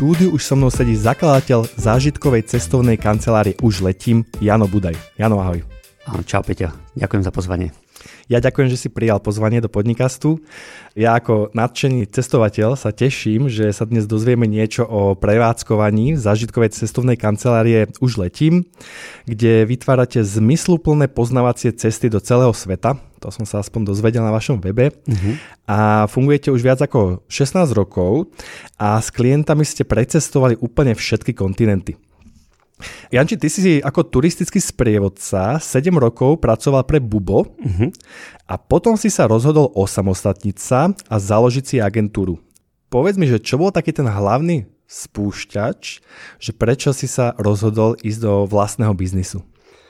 štúdiu už so mnou sedí zakladateľ zážitkovej cestovnej kancelárie Už letím, Jano Budaj. Jano, ahoj. Čau Peťo, ďakujem za pozvanie. Ja ďakujem, že si prijal pozvanie do Podnikastu. Ja ako nadšený cestovateľ sa teším, že sa dnes dozvieme niečo o prevádzkovaní zážitkovej cestovnej kancelárie Už letím, kde vytvárate zmysluplné poznávacie cesty do celého sveta. To som sa aspoň dozvedel na vašom webe. A fungujete už viac ako 16 rokov a s klientami ste precestovali úplne všetky kontinenty. Janči, ty si ako turistický sprievodca 7 rokov pracoval pre Bubo a potom si sa rozhodol osamostatniť sa a založiť si agentúru. Povedz mi, že čo bol taký ten hlavný spúšťač, že prečo si sa rozhodol ísť do vlastného biznisu?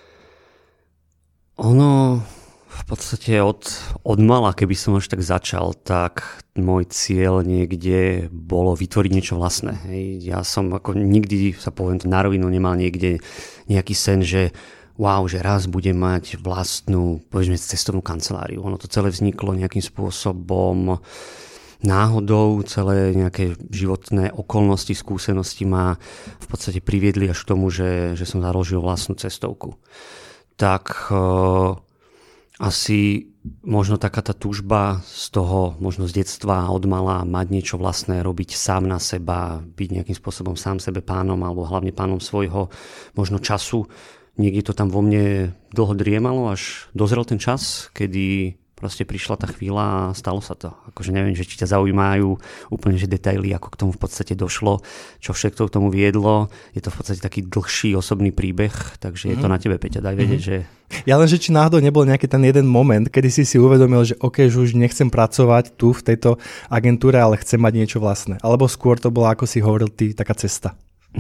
Ono v podstate od mala, keby som až tak začal, tak môj cieľ niekde bolo vytvoriť niečo vlastné. Hej. Ja som ako nikdy, sa poviem to na rovinu, nemal niekde nejaký sen, že wow, že raz budem mať vlastnú, povedzme, cestovnú kanceláriu. Ono to celé vzniklo nejakým spôsobom náhodou, celé nejaké životné okolnosti, skúsenosti ma v podstate priviedli až k tomu, že som založil vlastnú cestovku. Tak asi možno taká tá túžba z toho, možno z detstva od mala mať niečo vlastné, robiť sám na seba, byť nejakým spôsobom sám sebe pánom alebo hlavne pánom svojho možno času. Niekde to tam vo mne dlho driemalo, až dozrel ten čas, kedy proste prišla tá chvíľa a stalo sa to. Akože neviem, že či ťa zaujímajú úplne že detaily, ako k tomu v podstate došlo, čo všetko k tomu viedlo. Je to v podstate taký dlhší osobný príbeh, takže je to na tebe, Peťa, daj vedieť, že... Ja len, že či náhodou nebol nejaký ten jeden moment, kedy si uvedomil, že OK, že už nechcem pracovať tu v tejto agentúre, ale chcem mať niečo vlastné. Alebo skôr to bola, ako si hovoril ty, taká cesta.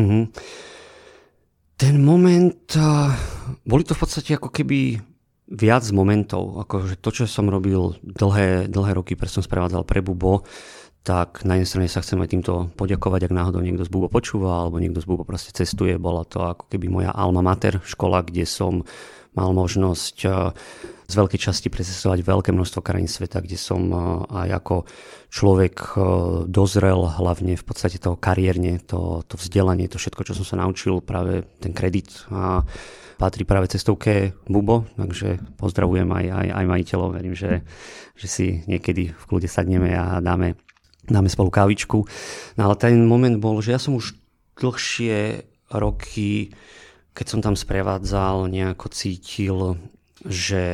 Ten moment, boli to v podstate ako keby viac momentov, akože to, čo som robil dlhé roky, preto som sprevádzal pre Bubo, tak na jednej strane sa chcem aj týmto poďakovať, ak náhodou niekto z Bubo počúva, alebo niekto z Bubo proste cestuje. Bola to ako keby moja alma mater, škola, kde som mal možnosť z veľkej časti precestovať veľké množstvo krajín sveta, kde som aj ako človek dozrel, hlavne v podstate toho kariérne, to vzdelanie, to všetko, čo som sa naučil, práve ten kredit a patrí práve cestovke Bubo, takže pozdravujem aj majiteľov, verím, že si niekedy v kľude sadneme a dáme spolu kávičku. No ale ten moment bol, že ja som už dlhšie roky, keď som tam sprevádzal, nejako cítil, že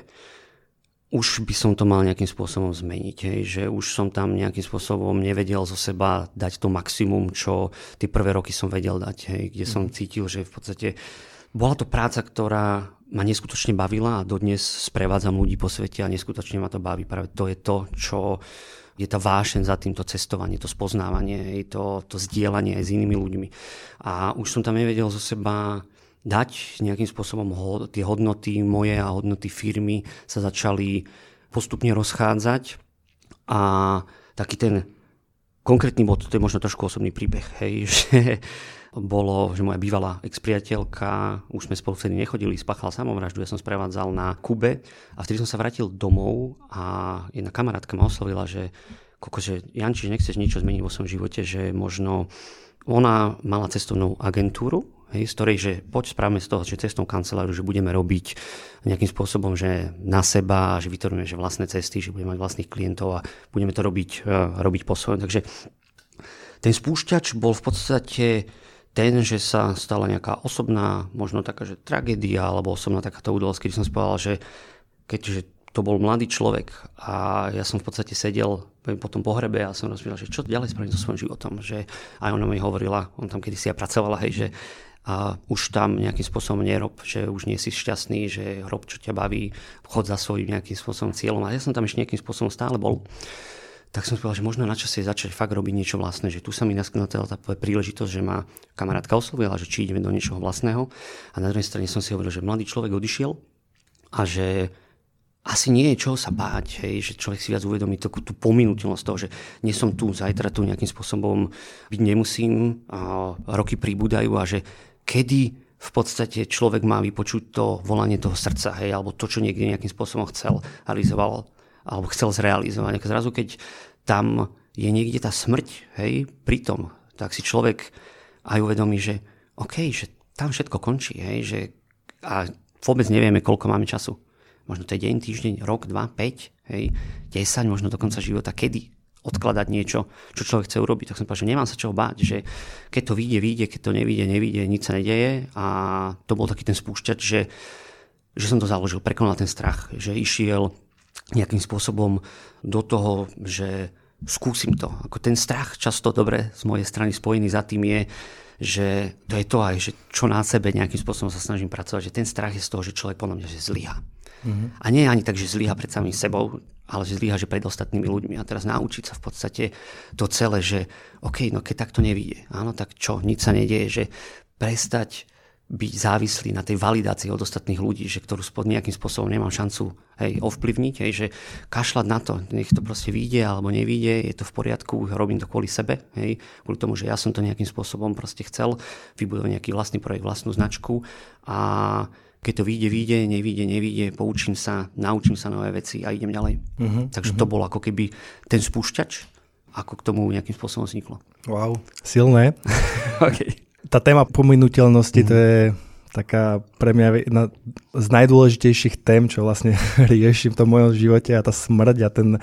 už by som to mal nejakým spôsobom zmeniť. Hej, že už som tam nejakým spôsobom nevedel zo seba dať to maximum, čo tie prvé roky som vedel dať. Hej, kde som cítil, že v podstate bola to práca, ktorá ma neskutočne bavila a dodnes sprevádzam ľudí po svete a neskutočne ma to baví. Práve to je to, čo je tá vášeň za týmto cestovanie, to spoznávanie, to zdieľanie aj s inými ľuďmi. A už som tam nevedel zo seba dať nejakým spôsobom tie hodnoty moje a hodnoty firmy sa začali postupne rozchádzať. A taký ten konkrétny bod, to je možno trošku osobný príbeh, hej, že bolo, že moja bývalá expriateľka, už sme spolu vtedy nechodili, spáchala samovraždu, ja som sprevádzal na Kube a vtedy som sa vrátil domov a jedna kamarátka ma oslovila, že Janči, nechceš niečo zmeniť vo svojom živote, že možno ona mala cestovnú agentúru, hej, z ktorej, že poď správame z toho, že cestovnú kanceláriu, že budeme robiť nejakým spôsobom, že na seba, že vytvoríme že vlastné cesty, že budeme mať vlastných klientov a budeme to robiť po svojom. Takže ten spúšťač bol v podstate ten, že sa stala nejaká osobná, možno taká, že tragédia, alebo osobná takáto udalosť, keď som spovedal, že keďže to bol mladý človek a ja som v podstate sedel po tom pohrebe a som rozmýšľal, že čo ďalej spravím so svojím životom, že aj ona mi hovorila, on tam kedysi ja pracovala, hej, že a už tam nejakým spôsobom nerob, že už nie si šťastný, že rob, čo ťa baví, chod za svojím nejakým spôsobom cieľom. A ja som tam ešte nejakým spôsobom stále bol. Tak som povedal, že možno na čase začať fakt robiť niečo vlastné, že tu sa mi naskytla tá príležitosť, že ma kamarátka oslovila, že či ideme do niečoho vlastného. A na druhej strane som si hovoril, že mladý človek odišiel a že asi nie je čoho sa báť, hej, že človek si viac uvedomí tú pominuteľnosť toho, že nie som tu, zajtra tu nejakým spôsobom byť nemusím, a roky pribúdajú a že kedy v podstate človek má vypočuť to volanie toho srdca, hej, alebo to, čo niekde nejakým spôsobom chcel, realizoval alebo chcel zrealizovať. Zrazu, keď tam je niekde tá smrť, hej, pritom tak si človek aj uvedomí, že OK, že tam všetko končí, hej, že a vôbec nevieme, koľko máme času. Možno to je deň, týždeň, rok, 2, 5, hej, 10, možno do konca života, kedy odkladať niečo, čo človek chce urobiť. Tak som povedal, že nemám sa čoho báť, že keď to vyjde, keď to nevyjde, nič sa nedeje. A to bol taký ten spúšťač, že som to založil, prekonal ten strach, že išiel nejakým spôsobom do toho, že skúsim to. Ako ten strach často dobre z mojej strany spojený za tým je, že to je to aj, že čo na sebe nejakým spôsobom sa snažím pracovať, že ten strach je z toho, že človek podľa mňa, že zlyhá. A nie ani tak, že zlyhá pred samým sebou, ale že zlyhá, že pred ostatnými ľuďmi. A teraz naučiť sa v podstate to celé, že OK, no keď takto nevyjde, áno, tak čo, nič sa nedieje, že prestať byť závislý na tej validácii od ostatných ľudí, že ktorú nejakým spôsobom nemám šancu ovplyvniť, že kašľať na to, nech to proste vyjde alebo nevyjde, je to v poriadku, robím to kvôli sebe, kvôli tomu, že ja som to nejakým spôsobom proste chcel vybudovať nejaký vlastný projekt, vlastnú značku a keď to vyjde, nevyjde, poučím sa, naučím sa nové veci a idem ďalej. Takže to bol ako keby ten spúšťač, ako k tomu nejakým spôsobom vzniklo. Wow, silné. Okay. Tá téma pominuteľnosti, to je taká pre mňa jedna z najdôležitejších tém, čo vlastne riešim v tom mojom živote, a tá smrť a ten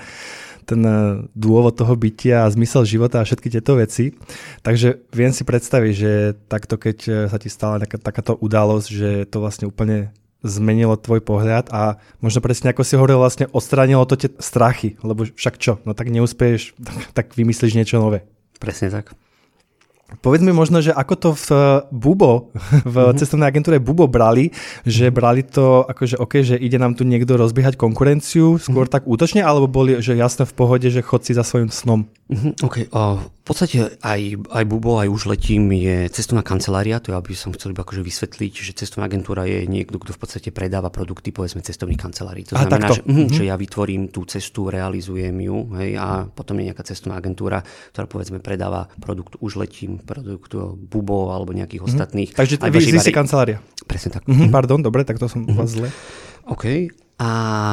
dôvod toho bytia a zmysel života a všetky tieto veci. Takže viem si predstaviť, že takto, keď sa ti stala takáto udalosť, že to vlastne úplne zmenilo tvoj pohľad a možno presne ako si hovoril, vlastne odstránilo to tie strachy, lebo však čo, no tak neúspeješ, tak vymyslíš niečo nové. Presne tak. Povedz mi možno, že ako to v Bubo, v cestovnej agentúre Bubo brali, že brali to akože OK, že ide nám tu niekto rozbiehať konkurenciu, skôr tak útočne, alebo boli, že jasné v pohode, že chod si za svojím snom? OK, v podstate aj Bubo, aj Už letím je cestovná kancelária, to ja by som chcel iba akože vysvetliť, že cestovná agentúra je niekto, kto v podstate predáva produkty, povedzme, cestovných kancelárií. To znamená, že ja vytvorím tú cestu, realizujem ju, hej, a potom je nejaká cestovná agentúra, ktorá povedzme predáva produkt Už letím, produkt Bubo alebo nejakých ostatných. Takže vy si kancelária. Presne tak. Pardon, dobre, tak to som vás zle. OK. A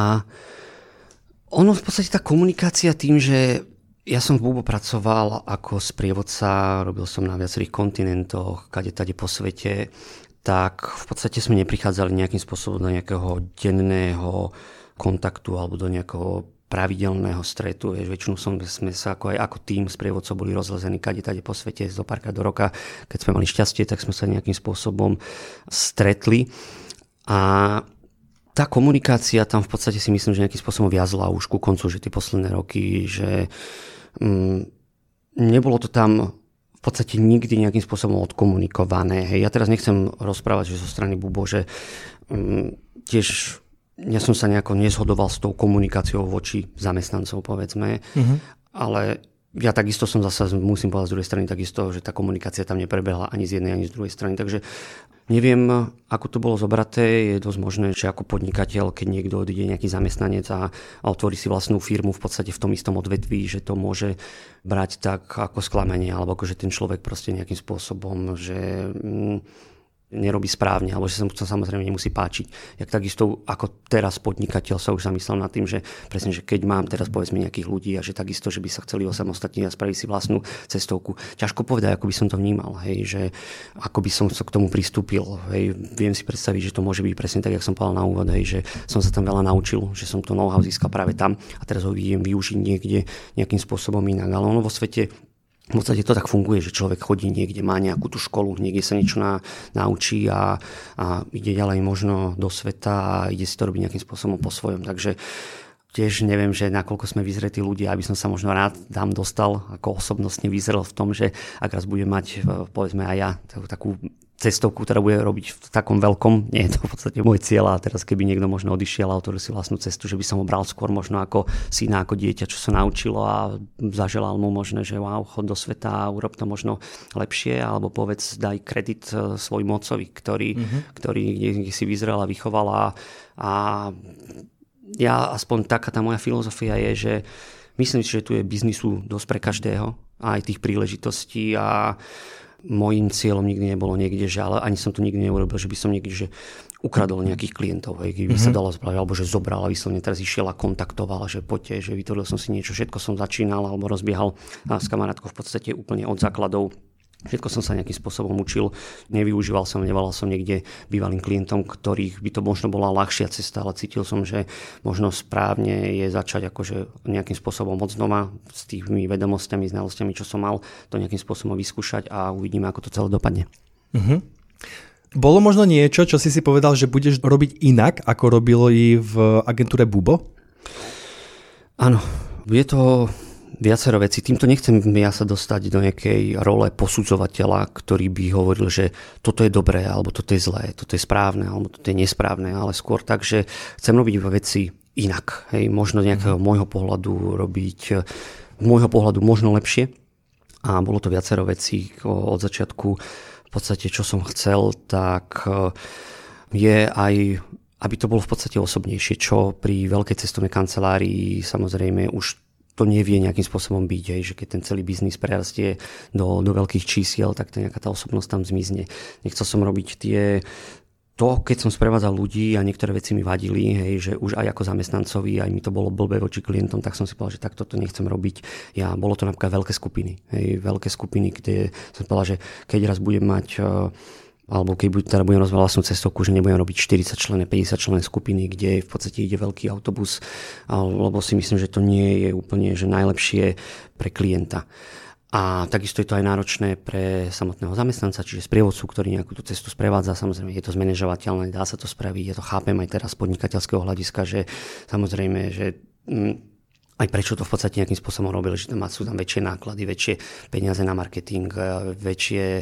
ono v podstate tá komunikácia tým, že ja som v Bubo pracoval ako sprievodca, robil som na viacerých kontinentoch, kade-tade po svete, tak v podstate sme neprichádzali nejakým spôsobom do nejakého denného kontaktu alebo do nejakého pravidelného stretu. Väčšinou sme sa ako tým sprievodcov boli rozlezení kade-tade po svete zo párkrát do roka. Keď sme mali šťastie, tak sme sa nejakým spôsobom stretli. A tá komunikácia tam v podstate si myslím, že nejakým spôsobom viazla už ku koncu, že tie posledné roky, že nebolo to tam v podstate nikdy nejakým spôsobom odkomunikované. Hej, ja teraz nechcem rozprávať, že zo strany Bubo, že tiež ja som sa nejako nezhodoval s tou komunikáciou voči zamestnancov, povedzme, ale ja takisto som zasa, musím povedať z druhej strany takisto, že tá komunikácia tam neprebehla ani z jednej, ani z druhej strany, takže neviem, ako to bolo zobraté. Je dosť možné, že ako podnikateľ, keď niekto odíde, nejaký zamestnanec a otvorí si vlastnú firmu v podstate v tom istom odvetví, že to môže brať tak ako sklamanie, alebo ako že ten človek proste nejakým spôsobom, že nerobí správne, alebo že sa mu to samozrejme nemusí páčiť. Jak takisto ako teraz podnikateľ sa už zamyslel nad tým, že presne, že keď mám teraz povedzme nejakých ľudí a že takisto, že by sa chceli osamostatniť a spraviť si vlastnú cestovku. Ťažko povedať, ako by som to vnímal, hej, že ako by som sa k tomu pristúpil. Hej. Viem si predstaviť, že to môže byť presne tak, jak som povedal na úvod, hej, že som sa tam veľa naučil, že som to know-how získal práve tam a teraz ho vidím využiť niekde nejakým spôsobom inak. Ale ono vo svete v podstate to tak funguje, že človek chodí niekde, má nejakú tú školu, niekde sa niečo naučí a ide ďalej možno do sveta a ide si to robiť nejakým spôsobom po svojom. Takže tiež neviem, že nakoľko sme vyzretí ľudia, aby som sa možno rád tam dostal, ako osobnostne vyzrel v tom, že ak raz budem mať, povedzme aj ja, takú cestovku, ktorá bude robiť v takom veľkom, nie je to v podstate môj cieľ, a teraz keby niekto možno odišiel a otvoril si vlastnú cestu, že by som ho bral skôr možno ako syna, ako dieťa, čo sa naučilo a zaželal mu možno, že wow, chod do sveta a urob to možno lepšie, alebo povedz, daj kredit svojmu otcovi, ktorý niekde si vyzrel a vychoval a ja aspoň taká tá moja filozofia je, že myslím si, že tu je biznisu dosť pre každého a aj tých príležitostí a mojím cieľom nikdy nebolo niekde, že ale ani som to nikdy neurobil, že by som niekde že ukradol nejakých klientov, keby sa dalo spraviť, alebo že zobral a vyslovene teraz išiel a kontaktoval, že poďte, že vytvoril som si niečo, všetko som začínal alebo rozbiehal s kamarátkou v podstate úplne od základov Všetko som sa nejakým spôsobom učil, nevyužíval som, nevolal som niekde bývalým klientom, ktorých by to možno bola ľahšia cesta, ale cítil som, že možno správne je začať akože nejakým spôsobom od znova s tými vedomosťami, znalosťami, čo som mal, to nejakým spôsobom vyskúšať a uvidíme, ako to celé dopadne. Uh-huh. Bolo možno niečo, čo si povedal, že budeš robiť inak, ako robilo i v agentúre Bubo? Áno, je to viacero vecí. Týmto nechcem ja sa dostať do nejakej role posudzovateľa, ktorý by hovoril, že toto je dobré, alebo toto je zlé, toto je správne, alebo toto je nesprávne, ale skôr tak, že chcem robiť veci inak. Hej, možno nejakého môjho pohľadu robiť, môjho pohľadu možno lepšie. A bolo to viacero vecí od začiatku. V podstate, čo som chcel, tak je aj, aby to bolo v podstate osobnejšie, čo pri veľkej cestovnej kancelárii samozrejme už to nevie nejakým spôsobom byť, že keď ten celý biznis prerastie do veľkých čísiel, tak to nejaká tá osobnosť tam zmizne. Nechcel som robiť keď som sprevádzal ľudí a niektoré veci mi vadili, že už aj ako zamestnancovi, aj mi to bolo blbé voči klientom, tak som si povedal, že takto to nechcem robiť. Bolo to napríklad veľké skupiny, kde som povedal, že keď raz budem mať alebo keď budem rozvíjať vlastnú cestovku, že nebudem robiť 40 členné, 50 členné skupiny, kde v podstate ide veľký autobus, lebo si myslím, že to nie je úplne že najlepšie pre klienta. A takisto je to aj náročné pre samotného zamestnanca, čiže sprievodcu, ktorý nejakú tú cestu sprevádza. Samozrejme, je to zmanéžovateľné, dá sa to spraviť, ja to chápem aj teraz z podnikateľského hľadiska, že samozrejme, že aj prečo to v podstate nejakým spôsobom robili, že tam sú tam väčšie náklady, väčšie peniaze na marketing, väčšie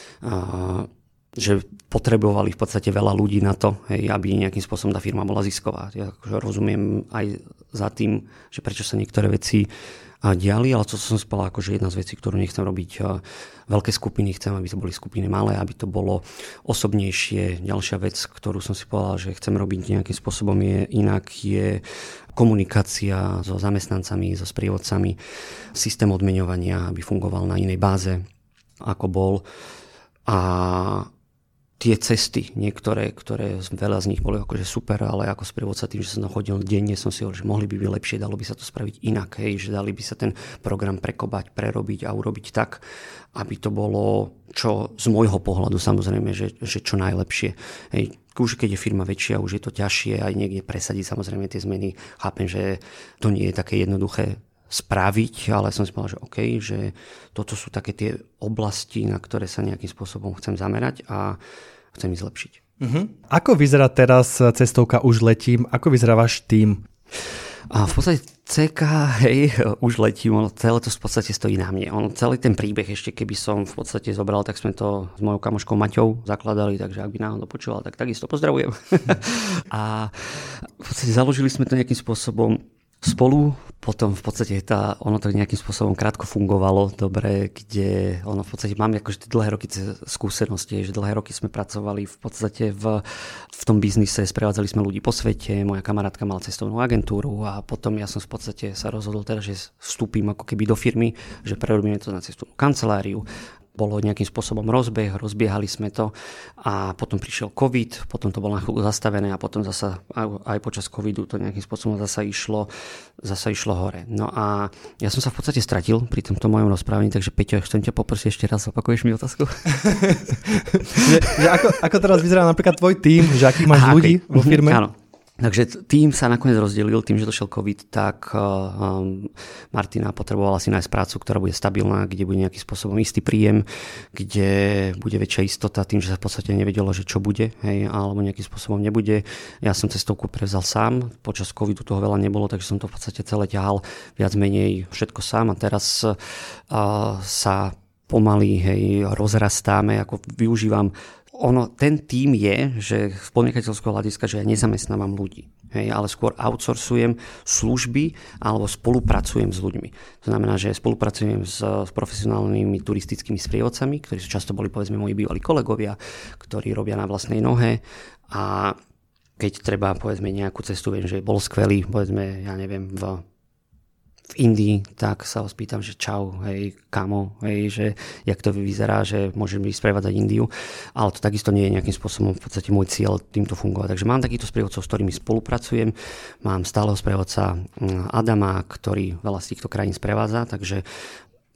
že potrebovali v podstate veľa ľudí na to, aby nejakým spôsobom tá firma bola zisková. Ja akože rozumiem aj za tým, že prečo sa niektoré veci diali, ale to som spala akože jedna z vecí, ktorú nechcem robiť veľké skupiny, chcem, aby to boli skupiny malé, aby to bolo osobnejšie. Ďalšia vec, ktorú som si povedal, že chcem robiť nejakým spôsobom je komunikácia so zamestnancami, so sprievodcami, systém odmeňovania, aby fungoval na inej báze, ako bol. A tie cesty, niektoré, ktoré veľa z nich boli akože super, ale ako sprievodca tým, že som chodil denne, som si hovoril, že mohli by byť lepšie, dalo by sa to spraviť inak, že dali by sa ten program prekopať, prerobiť a urobiť tak, aby to bolo čo z môjho pohľadu samozrejme, že čo najlepšie. Už keď je firma väčšia, už je to ťažšie aj niekde presadiť samozrejme tie zmeny. Chápem, že to nie je také jednoduché spraviť, ale som si povedal, že OK, že toto sú také tie oblasti, na ktoré sa nejakým spôsobom chcem zamerať a chcem ich zlepšiť. Uh-huh. Ako vyzerá teraz cestovka Už letím? Ako vyzerá váš tím? A v podstate CK, už letím, celé to v podstate stojí na mne. Celý ten príbeh ešte, keby som v podstate zobral, tak sme to s mojou kamoškou Maťou zakladali, takže ak by náhodou počúval, tak takisto pozdravujem. A v podstate založili sme to nejakým spôsobom spolu, potom v podstate ono to nejakým spôsobom krátko fungovalo dobre, kde ono v podstate máme akože tie dlhé roky skúsenosti, že dlhé roky sme pracovali v podstate v tom biznise, sprevádzali sme ľudí po svete, moja kamarátka mala cestovnú agentúru a potom ja som v podstate sa rozhodol teda, že vstúpim ako keby do firmy, že prerobíme to na cestovnú kanceláriu. Bolo nejakým spôsobom rozbiehali sme to a potom prišiel COVID, potom to bolo na chvíľu zastavené a potom zasa aj počas covidu to nejakým spôsobom zasa išlo hore. No a ja som sa v podstate stratil pri tomto mojom rozprávaní, takže Peťo, chcem ťa poprosiť ešte raz, opakuješ mi otázku? ako teraz vyzerá napríklad tvoj tím, že akých máš ľudí vo firme? Áno. Takže tým sa nakoniec rozdelil, tým, že došiel COVID, tak Martina potrebovala si nájsť prácu, ktorá bude stabilná, kde bude nejakým spôsobom istý príjem, kde bude väčšia istota tým, že sa v podstate nevedelo, že čo bude, alebo nejakým spôsobom nebude. Ja som cestovku prevzal sám, počas COVIDu toho veľa nebolo, takže som to v podstate celé ťahal viac menej všetko sám a teraz sa pomaly rozrastáme, ako využívam. Ten tím je, že z podnikateľského hľadiska, že ja nezamestnávam ľudí, ale skôr outsourcujem služby alebo spolupracujem s ľuďmi. To znamená, že spolupracujem s profesionálnymi turistickými sprievodcami, ktorí sú často boli povedzme moji bývalí kolegovia, ktorí robia na vlastnej nohe a keď treba povedzme nejakú cestu, viem, že bol skvelý, povedzme, ja neviem, v Indii, tak sa ho spýtam, že čau, kamo, že jak to vyzerá, že môžem ísť sprevádzať Indiu, ale to takisto nie je nejakým spôsobom v podstate môj cieľ týmto fungovať. Takže mám takýchto sprievodcov, s ktorými spolupracujem, mám stáleho sprievodca Adama, ktorý veľa z týchto krajín sprevádza, takže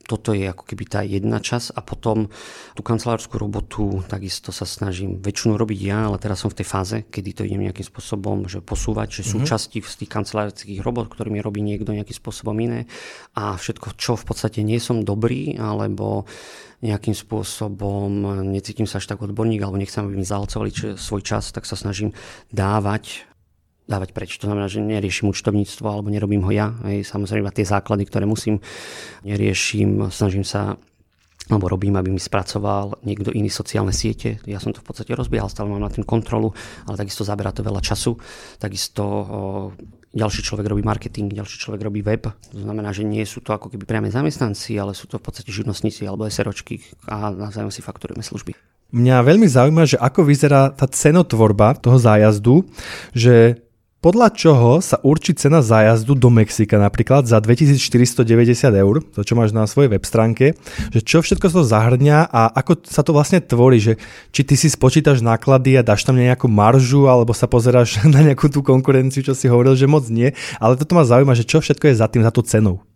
toto je ako keby tá jedna časť a potom tú kancelárskú robotu takisto sa snažím väčšinu robiť ja, ale teraz som v tej fáze, kedy to idem nejakým spôsobom že posúvať, že sú časti z tých kancelárskych robot, ktorými robí niekto nejakým spôsobom iné a všetko, čo v podstate nie som dobrý, alebo nejakým spôsobom necítim sa až tak odborník, alebo nechcem, aby mi zahlcovali svoj čas, tak sa snažím dávať preč. To znamená, že neriešim účtovníctvo alebo nerobím ho ja. Samozrejme tie základy, ktoré musím, neriešim, snažím sa alebo robím, aby mi spracoval niekto iný sociálne siete. Ja som to v podstate rozbiehal, stále mám na tým kontrolu, ale takisto zaberá to veľa času. Takisto ďalší človek robí marketing, ďalší človek robí web. To znamená, že nie sú to ako keby priame zamestnanci, ale sú to v podstate živnostníci alebo SROčky a navzájom si fakturujeme služby. Mňa veľmi zaujíma, že ako vyzerá tá cenotvorba toho zájazdu, že podľa čoho sa určí cena zájazdu do Mexika napríklad za 2490 eur, to čo máš na svojej web stránke, že čo všetko to zahrňa a ako sa to vlastne tvorí, že či ty si spočítaš náklady a dáš tam nejakú maržu alebo sa pozeráš na nejakú tú konkurenciu, čo si hovoril, že moc nie, ale toto ma zaujíma, že čo všetko je za tým, za tú cenou.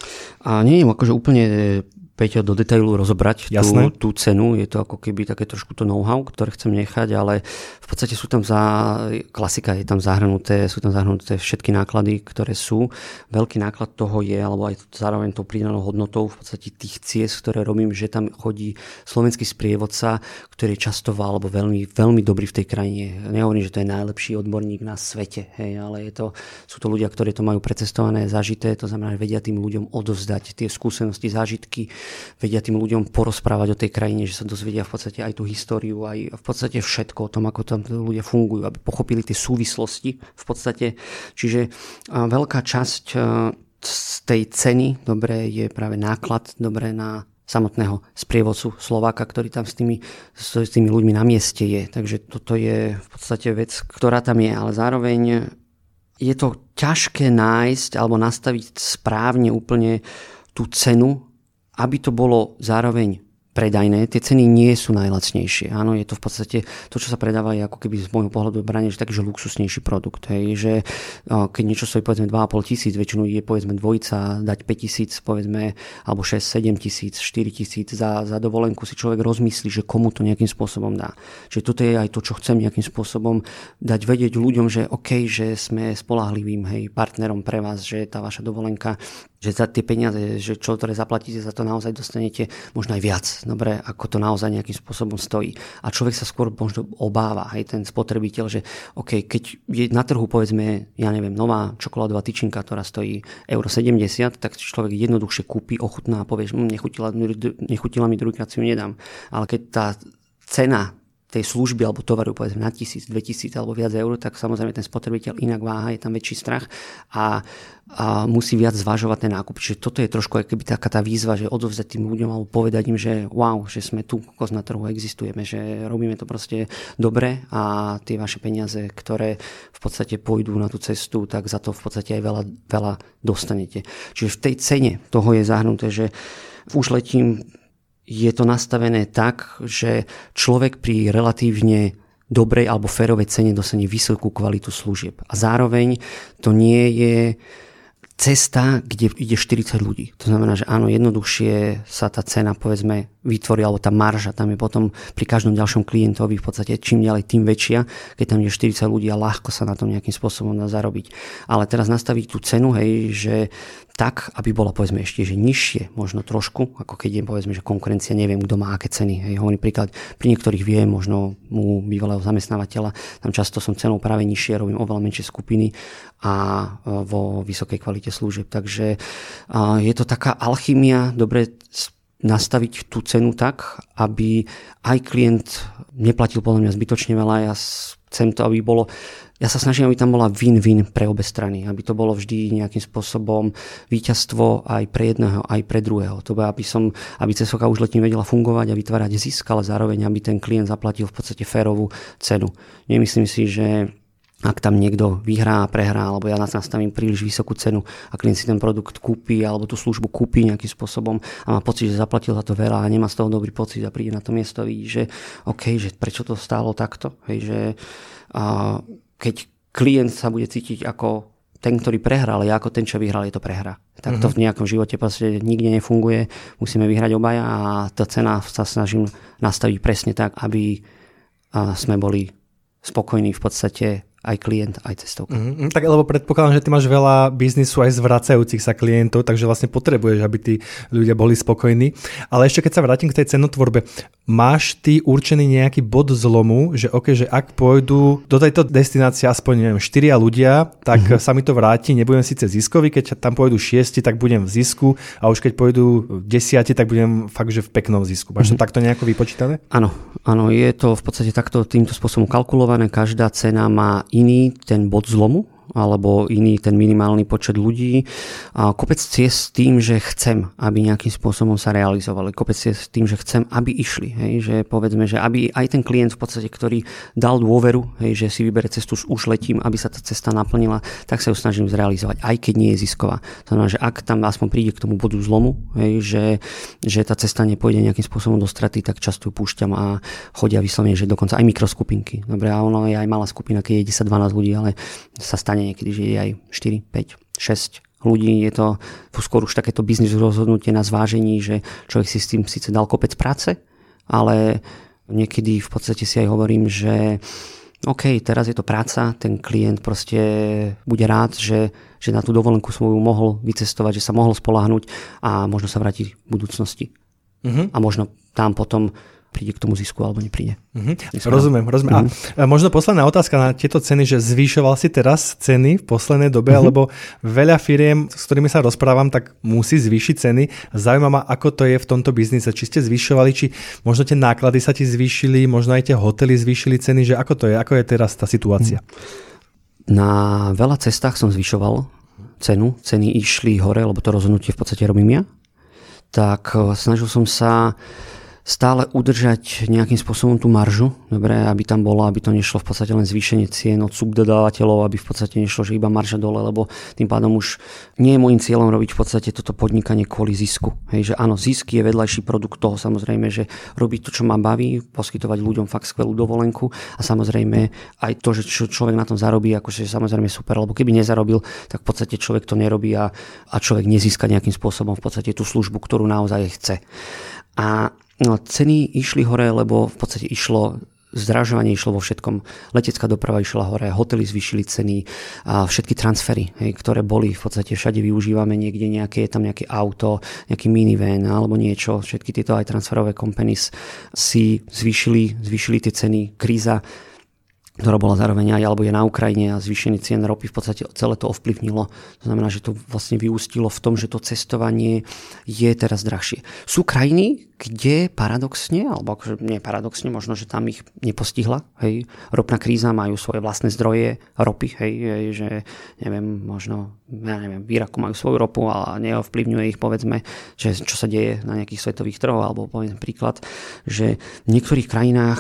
A nie je ako, že úplne Peťo do detailu rozobrať tú cenu. Je to ako keby také trošku to know-how, ktoré chcem nechať, ale v podstate sú tam klasika, sú tam zahrnuté všetky náklady, ktoré sú. Veľký náklad toho je, alebo aj zároveň tou pridanou hodnotou v podstate tých ciest, ktoré robím, že tam chodí slovenský sprievodca, ktorý je často alebo veľmi, veľmi dobrý v tej krajine. Nehovorím, že to je najlepší odborník na svete, ale sú to ľudia, ktorí to majú precestované, zažité, to znamená, že vedia tým ľuďom odovzdať tie skúsenosti, zážitky, vedia tým ľuďom porozprávať o tej krajine, že sa dozvedia v podstate aj tú históriu, aj v podstate všetko o tom, ako tam ľudia fungujú, aby pochopili tie súvislosti v podstate. Čiže veľká časť z tej ceny, dobre, je práve náklad, dobre, na samotného sprievodcu Slováka, ktorý tam s tými ľuďmi na mieste je. Takže toto je v podstate vec, ktorá tam je, ale zároveň je to ťažké nájsť alebo nastaviť správne úplne tú cenu, aby to bolo zároveň predajné. Tie ceny nie sú najlacnejšie. Áno, je to v podstate to, čo sa predáva, je ako keby z môjho pohľadu branie, že taký, že luxusnejší produkt. Hej, že keď niečo stojí povedzme 2,5 tisíc, väčšinou je povedzme dvojica, dať 5 tisíc, povedzme, alebo 6, 7 tisíc, 4 tisíc za dovolenku si človek rozmyslí, že komu to nejakým spôsobom dá. Čiže toto je aj to, čo chcem nejakým spôsobom dať vedieť ľuďom, že OK, že sme spoľahlivým partnerom pre vás, že tá vaša dovolenka, že za tie peniaze, že čo ktoré zaplatíte, za to naozaj dostanete možno aj viac, dobre, ako to naozaj nejakým spôsobom stojí. A človek sa skôr možno obáva, aj ten spotrebiteľ, že OK, keď je na trhu povedzme, ja neviem, nová čokoládová tyčinka, ktorá stojí €70, tak človek jednoduchšie kúpi, ochutná a povie, že nechutila mi, druhýkrát si ju nedám. Ale keď tá cena tej služby alebo tovaru povedzme na 1000, 2000 alebo viac eur, tak samozrejme ten spotrebiteľ inak váha, je tam väčší strach a musí viac zvažovať ten nákup. Čiže toto je trošku aj keby taká tá výzva, že odovzdať tým ľuďom alebo povedať im, že wow, že sme tu na trhu, existujeme, že robíme to proste dobre a tie vaše peniaze, ktoré v podstate pôjdu na tú cestu, tak za to v podstate aj veľa dostanete. Čiže v tej cene toho je zahrnuté, že už letím, je to nastavené tak, že človek pri relatívne dobrej alebo férovej cene dostane vysokú kvalitu služieb. A zároveň to nie je cesta, kde ide 40 ľudí. To znamená, že áno, jednoduchšie sa tá cena povedzme vytvorí, alebo tá marža tam je potom pri každom ďalšom klientovi v podstate čím ďalej tým väčšia, keď tam ide 40 ľudí a ľahko sa na tom nejakým spôsobom dá zarobiť. Ale teraz nastaviť tú cenu, hej, že tak, aby bola povedzme ešte že nižšie, možno trošku, ako keď je povedzme, že konkurencia, neviem, kto má aké ceny. Hej, hovorím príklad, pri niektorých viem, možno mu bývalého zamestnávateľa, tam často som cenou práve nižšie, robím oveľa menšie skupiny a vo vysokej kvalite služieb. Takže je to taká alchymia, dobre nastaviť tú cenu tak, aby aj klient neplatil podľa mňa zbytočne veľa. Ja chcem to, aby bolo, ja sa snažím, aby tam bola win-win pre obe strany, aby to bolo vždy nejakým spôsobom víťazstvo aj pre jedného, aj pre druhého. To by, aby cestovka už letím vedela fungovať a vytvárať zisk, ale zároveň, aby ten klient zaplatil v podstate férovú cenu. Nemyslím si, že ak tam niekto vyhrá a prehrá, alebo ja nastavím príliš vysokú cenu a klient si ten produkt kúpi alebo tú službu kúpi nejakým spôsobom a má pocit, že zaplatil za to veľa a nemá z toho dobrý pocit a príde na to miesto a vidí, že OK, že prečo to stálo takto, hej, že keď klient sa bude cítiť ako ten, ktorý prehral, ja ako ten, čo vyhral, je to prehra. Tak to v nejakom živote proste nikde nefunguje. Musíme vyhrať obaja a tá cena sa snažím nastaviť presne tak, aby sme boli spokojní v podstate aj klient, aj cestovka. Tak lebo predpokladám, že ty máš veľa biznisu aj z vracajúcich sa klientov, takže vlastne potrebuješ, aby tí ľudia boli spokojní. Ale ešte keď sa vrátim k tej cenotvorbe, máš ty určený nejaký bod zlomu, že že ak pôjdu do tejto destinácie aspoň 4 ľudia, tak sa mi to vráti, nebudem síce ziskový, keď tam pôjdu 6, tak budem v zisku a už keď pôjdu 10, tak budem fakt, že v peknom zisku. Máš to takto nejako vypočítané? Áno, je to v podstate takto týmto spôsobom kalkulované. Každá cena má iný ten bod zlomu, alebo iný ten minimálny počet ľudí. A kopec ciest s tým, že chcem, aby nejakým spôsobom sa realizovali. Kopec ciest s tým, že chcem, aby išli. Hej? Že povedzme, že aby aj ten klient v podstate, ktorý dal dôveru, hej, že si vybere cestu, už letím, aby sa tá cesta naplnila, tak sa ju snažím zrealizovať, aj keď nie je zisková. To znamená, že ak tam aspoň príde k tomu bodu zlomu, hej, že tá cesta nepôjde nejakým spôsobom do straty, tak často ju púšťam a chodia vyslovene, že dokonca aj mikroskupinky. Dobre, a ono je aj malá skupina, keď je 10-12 ľudí, ale sa stane niekedy, že je aj 4, 5, 6 ľudí. Je to skôr už takéto biznis rozhodnutie na zvážení, že človek si s tým síce dal kopec práce, ale niekedy v podstate si aj hovorím, že OK, teraz je to práca, ten klient proste bude rád, že na tú dovolenku svoju mohol vycestovať, že sa mohol spoľahnúť a možno sa vráti v budúcnosti. A možno tam potom príde k tomu zisku alebo nepríde. Rozumiem. A možno posledná otázka na tieto ceny, že zvýšoval si teraz ceny v poslednej dobe, alebo veľa firiem, s ktorými sa rozprávam, tak musí zvýšiť ceny. Zaujíma ma, ako to je v tomto biznise. Či ste zvýšovali, či možno tie náklady sa ti zvýšili, možno aj tie hotely zvýšili ceny, že ako to je, ako je teraz tá situácia? Na veľa cestách som zvyšoval cenu. Ceny išli hore, lebo to rozhodnutie v podstate robím ja. Tak snažil som sa stále udržať nejakým spôsobom tú maržu, dobre, aby tam bolo, aby to nešlo v podstate len zvýšenie cien od subdodávateľov, aby v podstate nešlo, že iba marža dole, lebo tým pádom už nie je môjim cieľom robiť v podstate toto podnikanie kvôli zisku. Hej, že áno, zisk je vedľajší produkt toho, samozrejme, že robiť to, čo ma baví, poskytovať ľuďom fakt skvelú dovolenku a samozrejme aj to, že človek na tom zarobí, akože samozrejme super, lebo keby nezarobil, tak v podstate človek to nerobí a človek nezíska nejakým spôsobom v podstate tú službu, ktorú naozaj chce. A ceny išli hore, lebo v podstate zdražovanie išlo vo všetkom. Letecká doprava išla hore, hotely zvýšili ceny a všetky transfery, ktoré boli v podstate všade využívame niekde je tam nejaké auto, nejaký minivan alebo niečo. Všetky tieto aj transferové companies si zvýšili tie ceny. Kríza, ktorá bola zároveň aj alebo je na Ukrajine a zvýšenie cien ropy v podstate celé to ovplyvnilo. To znamená, že to vlastne vyústilo v tom, že to cestovanie je teraz drahšie. Sú krajiny, kde paradoxne, alebo akože nie paradoxne, možno, že tam ich nepostihla, hej, ropná kríza, majú svoje vlastné zdroje ropy, hej, že neviem, možno, v Iraku majú svoju ropu a neovplyvňuje ich, povedzme, že čo sa deje na nejakých svetových trhoch, alebo povedzme príklad, že v niektorých krajinách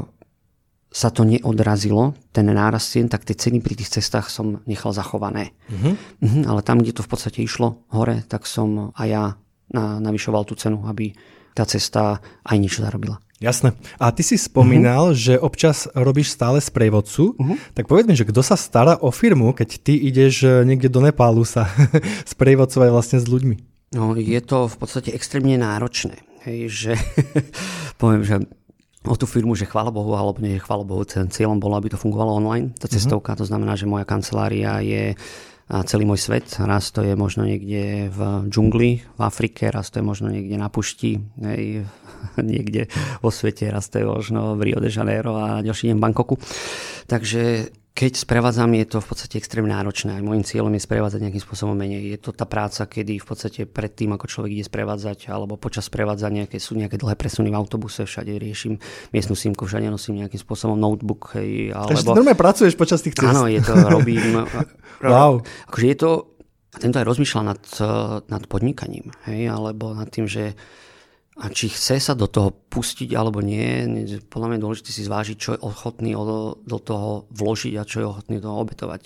sa to neodrazilo, ten nárast cien, tak tie ceny pri tých cestách som nechal zachované. Ale tam, kde to v podstate išlo hore, tak som aj ja navyšoval tú cenu, aby tá cesta aj niečo zarobila. Jasné. A ty si spomínal, že občas robíš stále sprievodcu. Tak povedz mi, že kto sa stará o firmu, keď ty ideš niekde do Nepálu sa sprievodcovať vlastne s ľuďmi? No, je to v podstate extrémne náročné. Hej, že poviem, že o tú firmu, že chvála Bohu, alebo nie, chvála Bohu, cieľom bolo, aby to fungovalo online, tá cestovka, to znamená, že moja kancelária je celý môj svet, raz to je možno niekde v džungli v Afrike, raz to je možno niekde na pušti, niekde vo svete, raz to je možno v Rio de Janeiro a ďalší deň v Bangkoku. Takže keď sprevádzam, je to v podstate extrémne náročné. Aj môjim cieľom je sprevádzať nejakým spôsobom menej. Je to tá práca, kedy v podstate predtým, ako človek ide sprevádzať, alebo počas sprevádzania, keď sú nejaké dlhé presuny v autobuse, všade riešim miestnu símku, všade nosím nejakým spôsobom notebook. Hej, alebo... Takže ty normálne pracuješ počas tých cest. Áno, je to robím. Wow. Akože je to, tento aj rozmýšľal nad podnikaním, hej, alebo nad tým, že a či chce sa do toho pustiť alebo nie, podľa mňa je dôležité si zvážiť, čo je ochotný do toho vložiť a čo je ochotný do toho obetovať.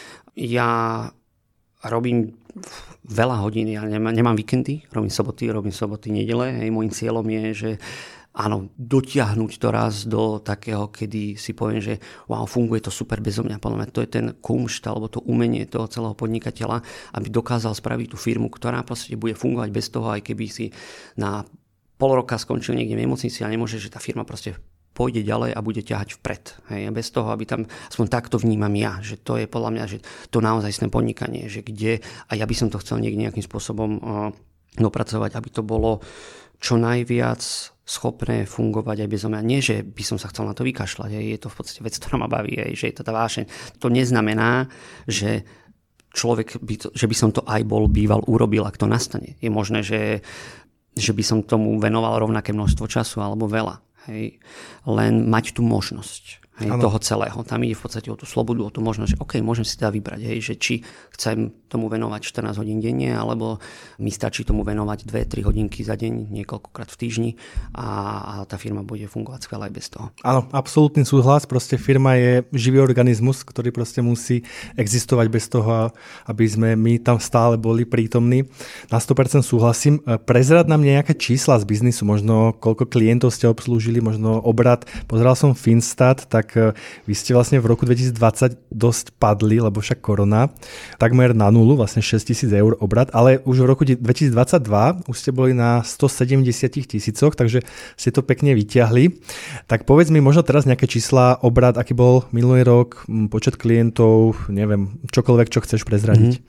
Ja robím veľa hodín, ja nemám víkendy, robím soboty, nedele. Hej, môjim cieľom je, že áno, dotiahnuť to raz do takého, kedy si poviem, že wow, funguje to super bezo mňa. Podľa mňa to je ten kumšt alebo to umenie toho celého podnikateľa, aby dokázal spraviť tú firmu, ktorá proste bude fungovať bez toho, aj keby si na pol roka skončil niekde v nemocnici a nemôže, že tá firma proste pôjde ďalej a bude ťahať vpred. Hej, bez toho, aby tam, aspoň takto vnímam ja, že to je podľa mňa, že to naozajstné podnikanie, že kde, a ja by som to chcel niekde nejakým spôsobom dopracovať, aby to bolo čo najviac schopné fungovať aj bezo mňa. Nie, že by som sa chcel na to vykašľať, je to v podstate vec, ktorá ma baví, že je to tá vášeň. To neznamená, že človek, že by som to aj býval urobil, ak to nastane. Je možné, že by som tomu venoval rovnaké množstvo času alebo veľa. Hej. Len mať tú možnosť toho celého. Tam ide v podstate o tú slobodu, o tú možnosť, že OK, môžem si teda vybrať, že či chcem tomu venovať 14 hodín denne, alebo mi stačí tomu venovať 2-3 hodinky za deň, niekoľkokrát v týždni a tá firma bude fungovať skvelé aj bez toho. Áno, absolútny súhlas. Proste firma je živý organizmus, ktorý proste musí existovať bez toho, aby sme my tam stále boli prítomní. Na 100% súhlasím. Prezrad nám nejaké čísla z biznisu, možno koľko klientov ste obslúžili, možno obrat. Pozeral som Finstat, tak vy ste vlastne v roku 2020 dosť padli, lebo však korona, takmer na nulu, vlastne 6 000 eur obrat, ale už v roku 2022 už ste boli na 170 000, takže ste to pekne vyťahli. Tak povedz mi možno teraz nejaké čísla, obrat, aký bol minulý rok, počet klientov, neviem, čokoľvek, čo chceš prezradiť.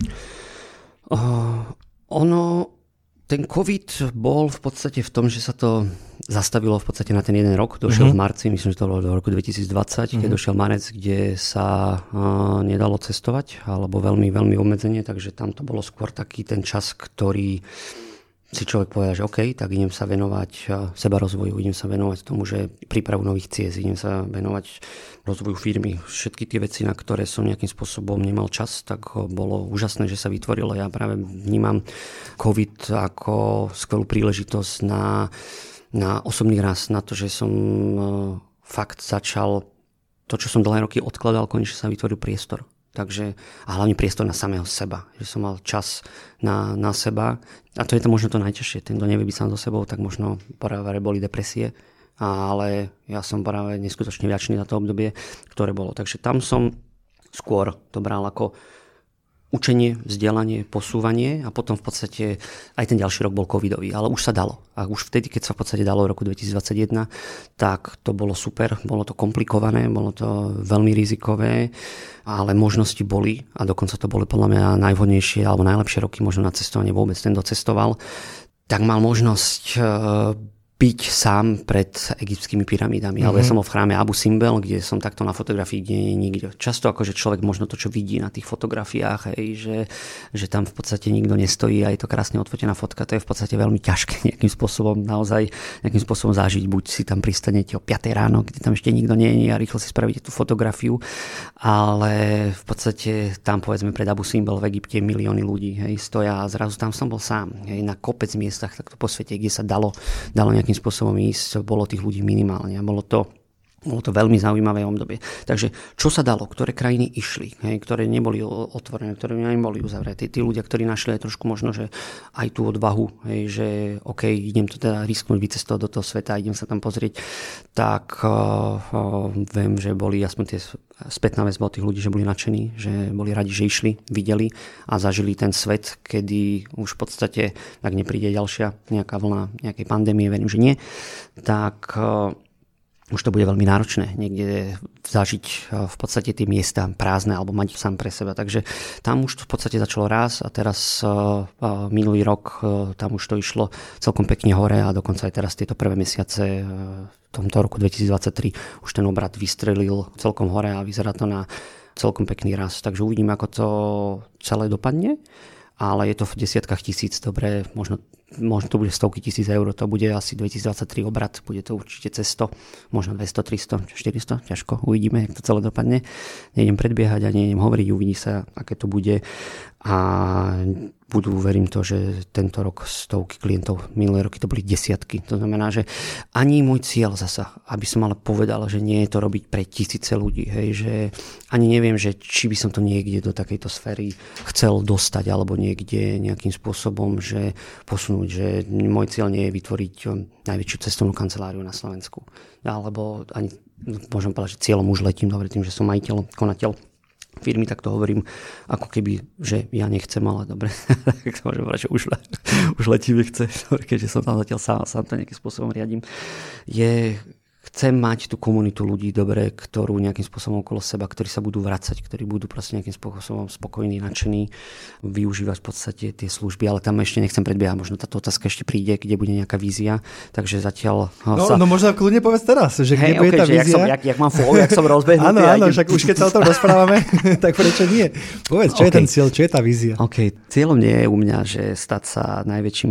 Ten COVID bol v podstate v tom, že sa to zastavilo v podstate na ten jeden rok. Došiel v marci, myslím, že to bolo do roku 2020, keď došiel marec, kde sa nedalo cestovať, alebo veľmi, veľmi obmedzenie, takže tam to bolo skôr taký ten čas, ktorý si človek povedal, že OK, tak idem sa venovať sebarozvoju, idem sa venovať tomu, že prípravu nových ciest, idem sa venovať rozvoju firmy. Všetky tie veci, na ktoré som nejakým spôsobom nemal čas, tak bolo úžasné, že sa vytvorilo. Ja práve vnímam COVID ako skvelú príležitosť na osobný rast, na to, že som fakt začal to, čo som dlhé roky odkladal, konečne sa vytvoril priestor. Takže, a hlavne priestor na samého seba. Že som mal čas na seba. A to je to možno to najťažšie. Ten, kto nevie byť sám so sebou, tak možno práve boli depresie. Ale ja som práve neskutočne vďačný za to obdobie, ktoré bolo. Takže tam som skôr to bral ako učenie, vzdelanie, posúvanie a potom v podstate aj ten ďalší rok bol covidový, ale už sa dalo. A už vtedy, keď sa v podstate dalo v roku 2021, tak to bolo super, bolo to komplikované, bolo to veľmi rizikové, ale možnosti boli a dokonca to boli podľa mňa najvhodnejšie alebo najlepšie roky možno na cestovanie vôbec. Ten docestoval, tak mal možnosť byť sám pred egyptskými pyramídami. Alebo ja som bol v chráme Abu Simbel, kde som takto na fotografii, kde nie je nikto. Často akože človek možno to, čo vidí na tých fotografiách, že tam v podstate nikto nestojí a je to krásne odfotená fotka, to je v podstate veľmi ťažké nejakým spôsobom naozaj nejakým spôsobom zažiť. Buď si tam pristanete o 5 ráno, kde tam ešte nikto nie je a rýchlo si spravíte tú fotografiu, ale v podstate tam povedzme pred Abu Simbel v Egypte milióny ľudí stoja a zrazu tam som bol sám. Na kopec miestach takto po svete, kde sa dalo nejakým spôsobom ísť, bolo tých ľudí minimálne a bolo to veľmi zaujímavé obdobie. Takže čo sa dalo, ktoré krajiny išli, ktoré neboli otvorené, ktoré neboli uzavreté. Tí ľudia, ktorí našli aj trošku možno, že aj tú odvahu, že OK, idem to teda risknúť, vycestovať do toho sveta, idem sa tam pozrieť, tak viem, že boli aspoň tie spätná väzba od tých ľudí, že boli nadšení, že boli radi, že išli, videli a zažili ten svet, kedy už v podstate, ak nepríde ďalšia nejaká vlna nejakej pandémie, verím, že nie, tak už to bude veľmi náročné niekde zažiť v podstate tie miesta prázdne alebo mať sám pre seba. Takže tam už to v podstate začalo raz a teraz minulý rok tam už to išlo celkom pekne hore a dokonca aj teraz tieto prvé mesiace v tomto roku 2023 už ten obrat vystrelil celkom hore a vyzerá to na celkom pekný rast. Takže uvidíme, ako to celé dopadne. Ale je to v desiatkách tisíc, dobre, možno to bude stovky tisíc eur, to bude asi 2023 obrat, bude to určite cez 100, možno 200, 300, 400, ťažko, uvidíme, jak to celé dopadne. Nejdem predbiehať a nejdem hovoriť, uvidí sa, aké to bude, a budú, verím to, že tento rok stovky klientov, minulé roky to boli desiatky. To znamená, že ani môj cieľ zasa, aby som ale povedal, že nie je to robiť pre tisíce ľudí, hej, že ani neviem, že či by som to niekde do takejto sféry chcel dostať, alebo niekde nejakým spôsobom, že posunúť, že môj cieľ nie je vytvoriť najväčšiu cestovnú kanceláriu na Slovensku. Alebo ani, môžem povedať, že cieľom už letím, dobre, tým, že som majiteľ, konateľ firmy, tak to hovorím ako keby, že ja nechcem, ale dobre, tak to môžem povedať, že už letím, nechce, keďže som tam zatiaľ sám to nejakým spôsobom riadím. Chcem mať tú komunitu ľudí, dobre, ktorú nejakým spôsobom okolo seba, ktorí sa budú vracať, ktorí budú proste nejakým spôsobom spokojní, nadšení, využívať v podstate tie služby, ale tam ešte nechcem predbiehať, možno táto otázka ešte príde, kde bude nejaká vízia, takže zatiaľ... No možno kľudne povedz teraz, že kde bude tá vízia. Jak mám flow, jak som rozbehnutý. Áno, však už keď sa o tom rozprávame, tak prečo nie? Povedz, čo je ten cieľ, čo je tá vízia? Cieľom nie je u mňa, že stať sa najväčším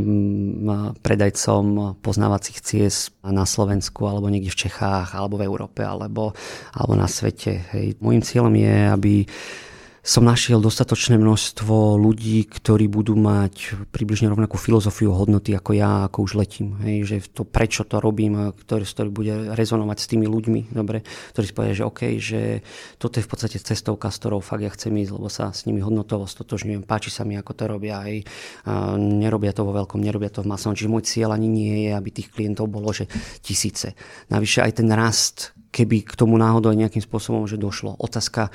predajcom poznávacích ciest na Slovensku alebo niekde v Čechách, alebo v Európe, alebo na svete. Hej. Mojím cieľom je, aby som našiel dostatočné množstvo ľudí, ktorí budú mať približne rovnakú filozofiu hodnoty ako ja, ako už letím. Hej, že to prečo to robím, ktorý bude rezonovať s tými ľuďmi, dobre, ktorí si povedia, že OK, že toto je v podstate cestovka, s ktorou fakt ja chcem ísť, lebo sa s nimi hodnotovo stotožňujem, páči sa mi, ako to robia, hej. Nerobia to vo veľkom, nerobia to v masovom. Čiže môj cieľ ani nie je, aby tých klientov bolo, že tisíce. Navyše aj ten rast, keby k tomu náhodou nejakým spôsobom, že došlo. Otázka,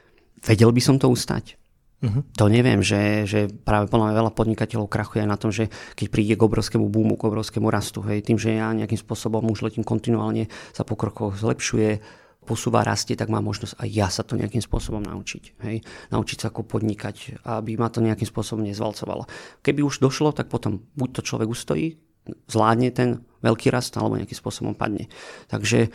vedel by som to ustať? To neviem, že práve podľa mňa veľa podnikateľov krachuje na tom, že keď príde k obrovskému boomu, k obrovskému rastu, hej, tým, že ja nejakým spôsobom už letím kontinuálne, sa po krokoch zlepšuje, posúva, rastie, tak má možnosť aj ja sa to nejakým spôsobom naučiť. Hej. Naučiť sa ako podnikať, aby ma to nejakým spôsobom nezvalcovalo. Keby už došlo, tak potom buď to človek ustojí, zvládne ten veľký rast, alebo nejakým spôsobom padne. Takže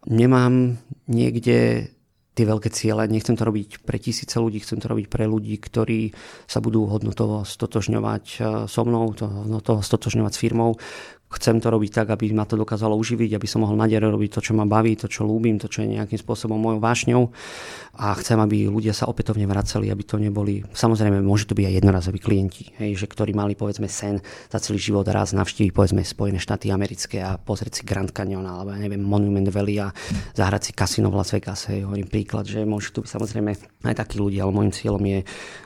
nemám niekde tie veľké ciele. Nechcem to robiť pre tisíce ľudí, chcem to robiť pre ľudí, ktorí sa budú hodnotovo stotožňovať so mnou, stotožňovať s firmou. Chcem to robiť tak, aby ma to dokázalo uživiť, aby som mohol naďalej robiť to, čo ma baví, to, čo ľúbim, to, čo je nejakým spôsobom mojou vášňou. A chcem, aby ľudia sa opätovne vracali, aby to neboli, samozrejme, môže to byť aj jednorazoví klienti, hej, že ktorí mali, povedzme, sen za celý život raz navštíviť, povedzme, Spojené štáty americké a pozrieť si Grand Canyon, alebo ja neviem, Monument Valley a zahrať si kasino v Las Vegas. Hej, hovorím príklad, že môžu tu byť samozrejme aj takí ľudia, ale môjim cieľom je,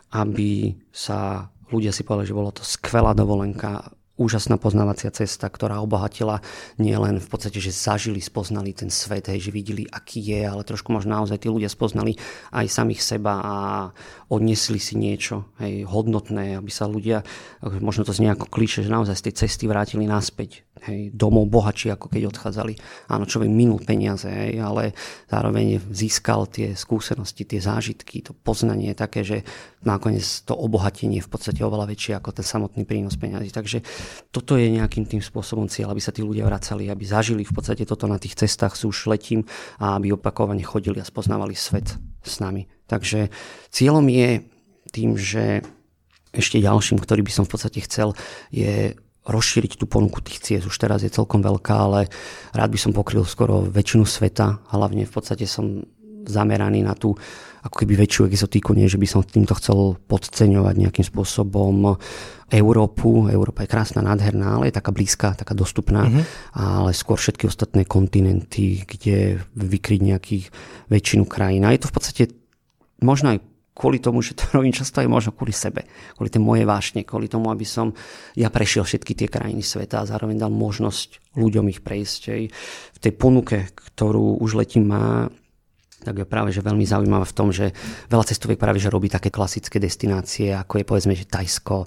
aby sa ľudia si povedali, že bolo to skvelá dovolenka, úžasná poznávacia cesta, ktorá obohatila nielen v podstate, že zažili, spoznali ten svet, hej, že videli, aký je, ale trošku možno naozaj tí ľudia spoznali aj samých seba a odniesli si niečo, hej, hodnotné, aby sa ľudia, možno to znie ako klišé, že naozaj z tej cesty vrátili naspäť, hej, domov bohatší, ako keď odchádzali. Áno, človek minul peniaze, hej, ale zároveň získal tie skúsenosti, tie zážitky, to poznanie také, že nakoniec to obohatenie v podstate oveľa väčšie ako ten samotný prínos peňazí. Takže toto je nejakým tým spôsobom cieľ, aby sa tí ľudia vracali, aby zažili v podstate toto na tých cestách, sú už letím a aby opakovane chodili a spoznávali svet s nami. Takže cieľom je tým, že ešte ďalším, ktorý by som v podstate chcel, je rozšíriť tú ponuku tých ciest. Už teraz je celkom veľká, ale rád by som pokryl skoro väčšinu sveta. Hlavne v podstate som zameraný na tú ako keby väčšiu exotiku, nie že by som týmto chcel podceňovať nejakým spôsobom Európu. Európa je krásna, nádherná, ale je taká blízka, taká dostupná, ale skôr všetky ostatné kontinenty, kde vykryť nejakých väčšinu krajín. A je to v podstate možno aj kvôli tomu, že to robím často aj možno kvôli sebe, kvôli tej mojej vášne, kvôli tomu, aby som ja prešiel všetky tie krajiny sveta a zároveň dal možnosť ľuďom ich prejsť. V tej ponuke, ktorú už letím má, tak je práve že veľmi zaujímavé v tom, že veľa cestoviek práve že robí také klasické destinácie, ako je povedzme, že Thajsko,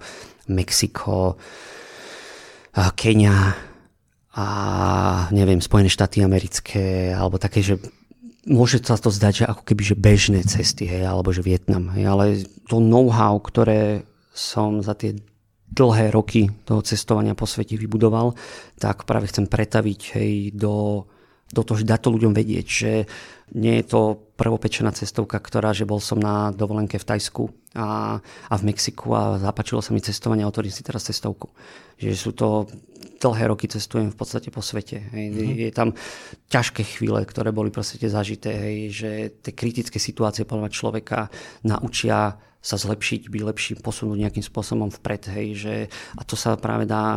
Mexiko, Kenia a neviem, Spojené štáty americké, alebo také, že môže sa to zdať, že ako keby že bežné cesty, hej, alebo že Vietnam, hej, ale to know-how, ktoré som za tie dlhé roky toho cestovania po svete vybudoval, tak práve chcem pretaviť, hej, do toho, že dať to ľuďom vedieť, že nie je to prvopečená cestovka, ktorá, že bol som na dovolenke v Thajsku a v Mexiku a zapáčilo sa mi cestovanie a otvorím si teraz cestovku. Že sú to dlhé roky cestujem v podstate po svete. Hej. Je tam ťažké chvíle, ktoré boli proste zažité, hej, že tie kritické situácie podľa človeka naučia sa zlepšiť, byť lepší, posunúť nejakým spôsobom vpred. Hej, že, a to sa práve dá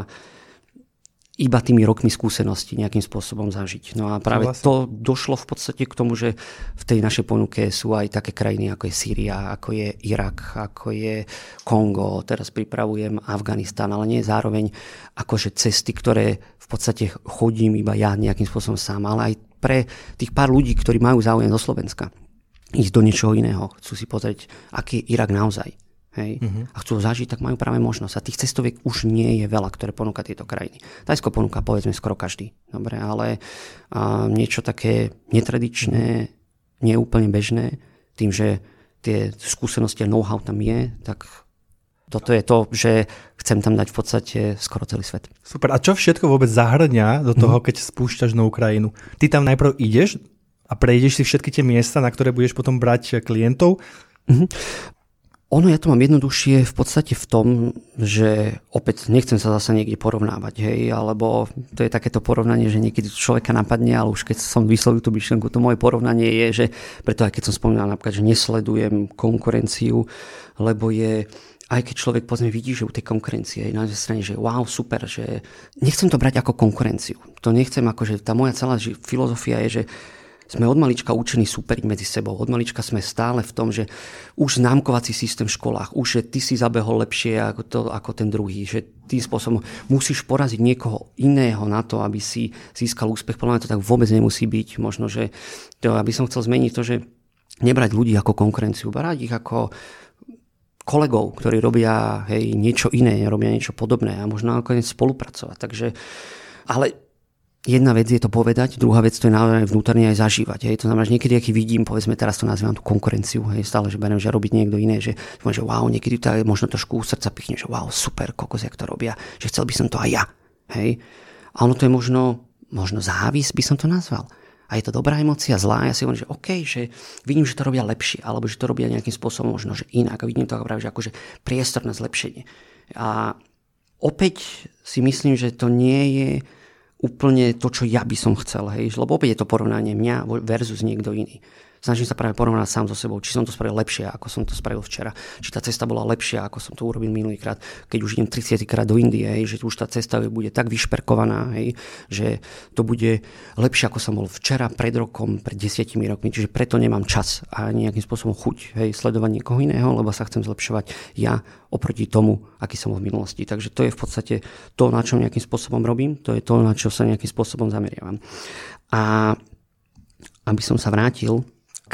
iba tými rokmi skúsenosti nejakým spôsobom zažiť. No a práve to došlo v podstate k tomu, že v tej našej ponuke sú aj také krajiny, ako je Sýria, ako je Irak, ako je Kongo, teraz pripravujem Afganistan, ale nie zároveň akože cesty, ktoré v podstate chodím iba ja nejakým spôsobom sám, ale aj pre tých pár ľudí, ktorí majú záujem zo Slovenska ísť do niečoho iného, chcú si pozrieť, aký je Irak naozaj. Hej. A chcú zažiť, tak majú práve možnosť. A tých cestoviek už nie je veľa, ktoré ponúka tieto krajiny. Tajsko ponúka, povedzme, skoro každý. Dobre, ale niečo také netradičné, neúplne bežné, tým, že tie skúsenosti a know-how tam je, tak toto je to, že chcem tam dať v podstate skoro celý svet. Super. A čo všetko vôbec zahrňa do toho, keď spúšťaš novú krajinu? Ty tam najprv ideš a prejdeš si všetky tie miesta, na ktoré budeš potom brať klientov? Ono, ja to mám jednoduchšie v podstate v tom, že opäť nechcem sa zase niekde porovnávať, hej, alebo to je takéto porovnanie, že niekedy človeka napadne, ale už keď som vyslovil tú myšlenku, to moje porovnanie je, že preto aj keď som spomínal napríklad, že nesledujem konkurenciu, lebo je, aj keď človek pozme vidí, že u tej konkurencie je na jednej strane, že wow, super, že nechcem to brať ako konkurenciu. To nechcem ako, že tá moja celá filozofia je, že sme od malička učení súperiť medzi sebou. Od malička sme stále v tom, že už známkovací systém v školách, už že ty si zabehol lepšie ako ten druhý, že tým spôsobom musíš poraziť niekoho iného na to, aby si získal úspech. Podľa mňa to tak vôbec nemusí byť. Možno, že to, aby som chcel zmeniť to, že nebrať ľudí ako konkurenciu, brať ich ako kolegov, ktorí robia niečo iné, robia niečo podobné a možno nakoniec spolupracovať. Takže, ale jedna vec je to povedať, druhá vec to je naozaj vnútorne aj zažívať. Hej. To znamená, že niekedy, aký vidím, povedzme, teraz to nazývam tú konkurenciu, hej, stále, že beriem, že robiť niekto iné, že wow, niekedy to je možno trošku srdca pichne, že wow, super, kokos, jak to robia, že chcel by som to aj ja. Hej. A ono to je možno závisť, by som to nazval. A je to dobrá emócia, zlá, ja si hovorím, že OK, že vidím, že to robia lepšie, alebo že to robia nejakým spôsobom možno, že inak. A vidím to práve, že akože priestor na zlepšenie. A opäť si myslím, že to nie je úplne to, čo ja by som chcel. Hej. Lebo opäť je to porovnanie mňa versus niekto iný. Snažím sa práve porovnať sám so sebou, či som to spravil lepšie, ako som to spravil včera. Či tá cesta bola lepšia, ako som to urobil minulýkrát. Keď už idem 30 krát do Indie, hej, že už tá cesta bude tak vyšperkovaná, hej, že to bude lepšie, ako som bol včera, pred rokom, pred 10 rokmi. Čiže preto nemám čas a nejakým spôsobom chuť, hej, sledovať niekoho iného, lebo sa chcem zlepšovať ja oproti tomu, aký som bol v minulosti. Takže to je v podstate to, na čo nejakým spôsobom robím, to je to, na čo sa nejakým spôsobom zameriavam. A aby som sa vrátil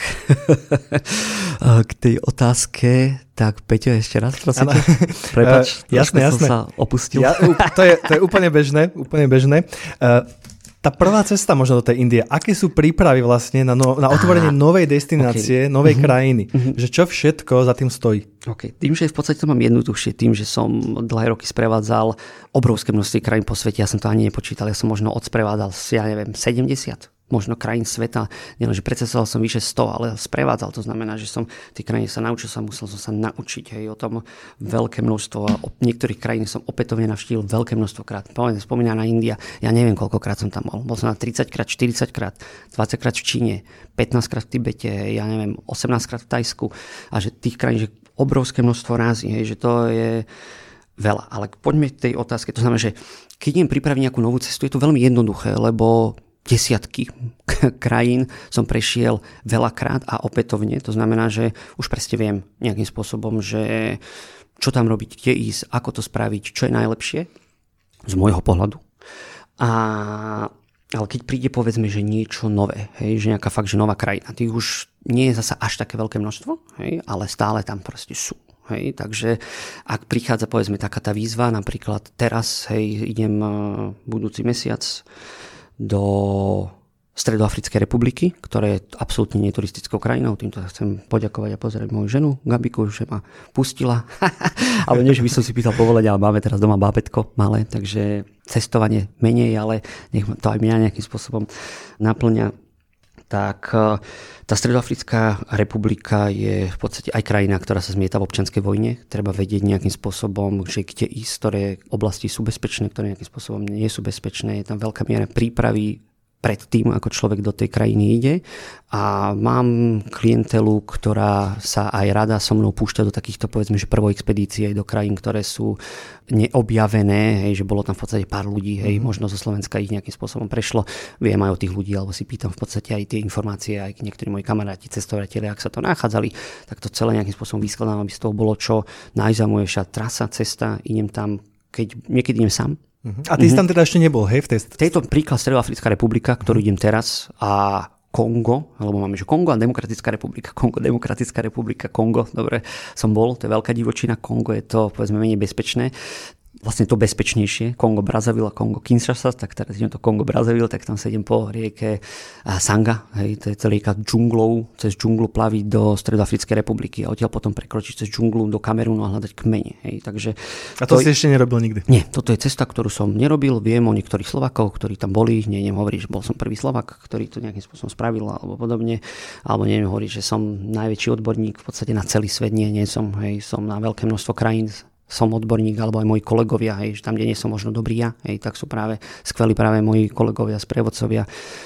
k tej otázke, tak Peťo, ešte raz, prosím. Prepáč, jasné. som sa opustil. To je úplne bežné. Tá prvá cesta možno do tej Indie, aké sú prípravy vlastne na otvorenie novej destinácie, novej krajiny? Že čo všetko za tým stojí? Okay. Tým, že v podstate to mám jednoduchšie, tým, že som dlhé roky sprevádzal obrovské množstvo krajín po svete, ja som to ani nepočítal, ja som možno odsprevádzal, 70 možno krajín sveta, nielenže precestoval som vyše 100, ale sprevádzal, to znamená, že som tie krajiny sa naučil, musel som sa naučiť, hej, o tom veľké množstvo a niektorých krajín som opätovne navštívil veľké množstvo krát. Spomínaná India, ja neviem, koľkokrát som tam bol som na 30 krát, 40 krát, 20 krát v Číne, 15 krát v Tibete, ja neviem, 18 krát v Tajsku a že tých krajín, že obrovské množstvo razy, hej, že to je veľa. Ale poďme k tej otázke, to znamená, že keď idem pripraviť nejakú novú cestu, je to veľmi jednoduché, lebo desiatky krajín som prešiel veľakrát a opätovne. To znamená, že už presne viem nejakým spôsobom, že čo tam robiť, kde ísť, ako to spraviť, čo je najlepšie z môjho pohľadu. Ale keď príde, povedzme, že niečo nové, hej, že nejaká fakt, že nová krajina, tých už nie je zasa až také veľké množstvo, hej, ale stále tam proste sú. Hej, takže ak prichádza, povedzme, taká tá výzva, napríklad teraz, hej, idem budúci mesiac do Stredoafrickej republiky, ktoré je absolútne neturistickou krajinou. Týmto chcem poďakovať a pozrieť moju ženu Gabiku, že ma pustila. Ale nie, že by som si pýtal povolenie, ale máme teraz doma bábätko malé, takže cestovanie menej, ale nech to aj mňa nejakým spôsobom naplňa. Tak tá Stredoafrická republika je v podstate aj krajina, ktorá sa zmieta v občianskej vojne. Treba vedieť nejakým spôsobom, že kde ísť, ktoré oblasti sú bezpečné, ktoré nejakým spôsobom nie sú bezpečné. Je tam veľká miera prípravy pred tým, ako človek do tej krajiny ide. A mám klientelu, ktorá sa aj rada so mnou púšťa do takýchto, povedzme, že prvoexpedície do krajín, ktoré sú neobjavené, hej, že bolo tam v podstate pár ľudí, hej, možno zo Slovenska ich nejakým spôsobom prešlo. Viem aj o tých ľudí, alebo si pýtam v podstate aj tie informácie, aj niektorí moji kamaráti, cestovatelia, ak sa to nachádzali, tak to celé nejakým spôsobom vyskladám, aby z toho bolo čo najzaujímavejšia trasa, cesta, idem tam, keď niekedy idem sám. A ty si tam teda ešte nebol, hej? Tejto príklad Stredoafrická republika, ktorú idem teraz, a Kongo, alebo máme, že Kongo a Demokratická republika. Demokratická republika, Kongo, dobre, som bol, to je veľká divočina, Kongo je to, povedzme, menej bezpečné. Vlastne to bezpečnejšie, Kongo Brazzaville a Kongo Kinshasa, tak teraz idem to Kongo Brazzaville, tak tam sa idem po rieke Sanga, hej, to je rieka džunglou, cez džunglu plaviť do Stredoafrickej republiky a odtiaľ potom prekročiť cez džunglu do Kamerunu a hľadať kmene. Hej, takže a to si ešte nerobil nikdy? Nie, toto je cesta, ktorú som nerobil, viem o niektorých Slovákov, ktorí tam boli, neviem hovoriť, že bol som prvý Slovák, ktorý to nejakým spôsobom spravil alebo podobne, alebo neviem hovoriť, že som najväčší odborník v podstate na celý svet, nie som, hej, som na veľké množstvo krajín, som odborník, alebo aj moji kolegovia, hej, že tam, kde nie som možno dobrý ja, hej, tak sú práve skvelí práve moji kolegovia, sprievodcovia.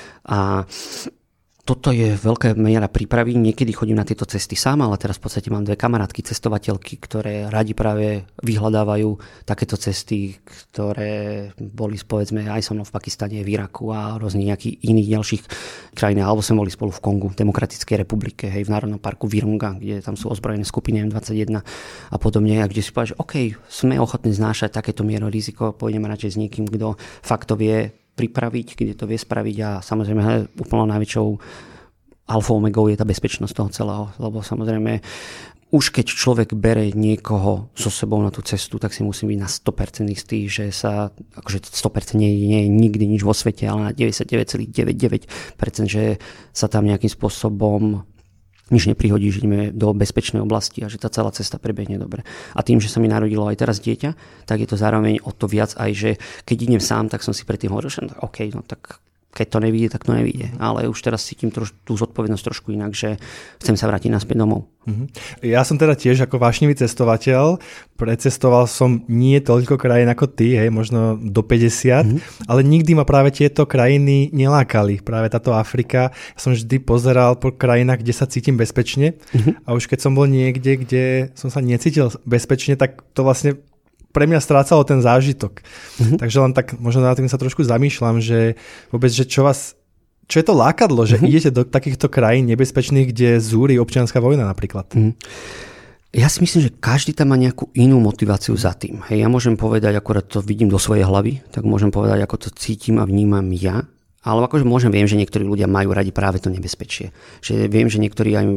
A toto je veľká miera prípravy. Niekedy chodím na tieto cesty sám, ale teraz v podstate mám 2 kamarátky, cestovateľky, ktoré radi práve vyhľadávajú takéto cesty, ktoré boli, povedzme, aj so mnou v Pakistane, v Iraku a rôznych nejakých iných ďalších krajinách. Alebo sme boli spolu v Kongu, Demokratickej republike, hej, v Národnom parku Virunga, kde tam sú ozbrojené skupiny M21 a podobne, a kde si povedal, že OK, sme ochotní znášať takéto mieru riziko, pôjdeme radšej s niekým, kto fakt to vie pripraviť, kde to vie spraviť, a samozrejme úplne najväčšou alfou omegou je tá bezpečnosť toho celého, lebo samozrejme už keď človek bere niekoho so sebou na tú cestu, tak si musí byť na 100% istý, že sa, akože 100% nie je nikdy nič vo svete, ale na 99,99%, že sa tam nejakým spôsobom nič neprihodí, že ideme do bezpečnej oblasti a že tá celá cesta prebehne dobre. A tým, že sa mi narodilo aj teraz dieťa, tak je to zároveň o to viac aj, že keď idem sám, tak som si predtým hovoril, že OK, no tak keď to nevidie, tak to nevidie. Ale už teraz cítim tú zodpovednosť trošku inak, že chcem sa vrátiť naspäť domov. Ja som teda tiež ako vášnivý cestovateľ. Precestoval som nie toľko krajín ako ty, hej, možno do 50, ale nikdy ma práve tieto krajiny nelákali. Práve táto Afrika. Ja som vždy pozeral po krajinách, kde sa cítim bezpečne. A už keď som bol niekde, kde som sa necítil bezpečne, tak to vlastne pre mňa strácalo ten zážitok. Takže len tak možno na tým sa trošku zamýšľam, že vôbec, že čo je to lákadlo, že idete do takýchto krajín nebezpečných, kde zúri občianska vojna napríklad. Ja si myslím, že každý tam má nejakú inú motiváciu za tým. Hej, ja môžem povedať, akorát to vidím do svojej hlavy, tak môžem povedať, ako to cítim a vnímam ja. Ale akože viem, že niektorí ľudia majú radi práve to nebezpečie. Že viem, že niektorí aj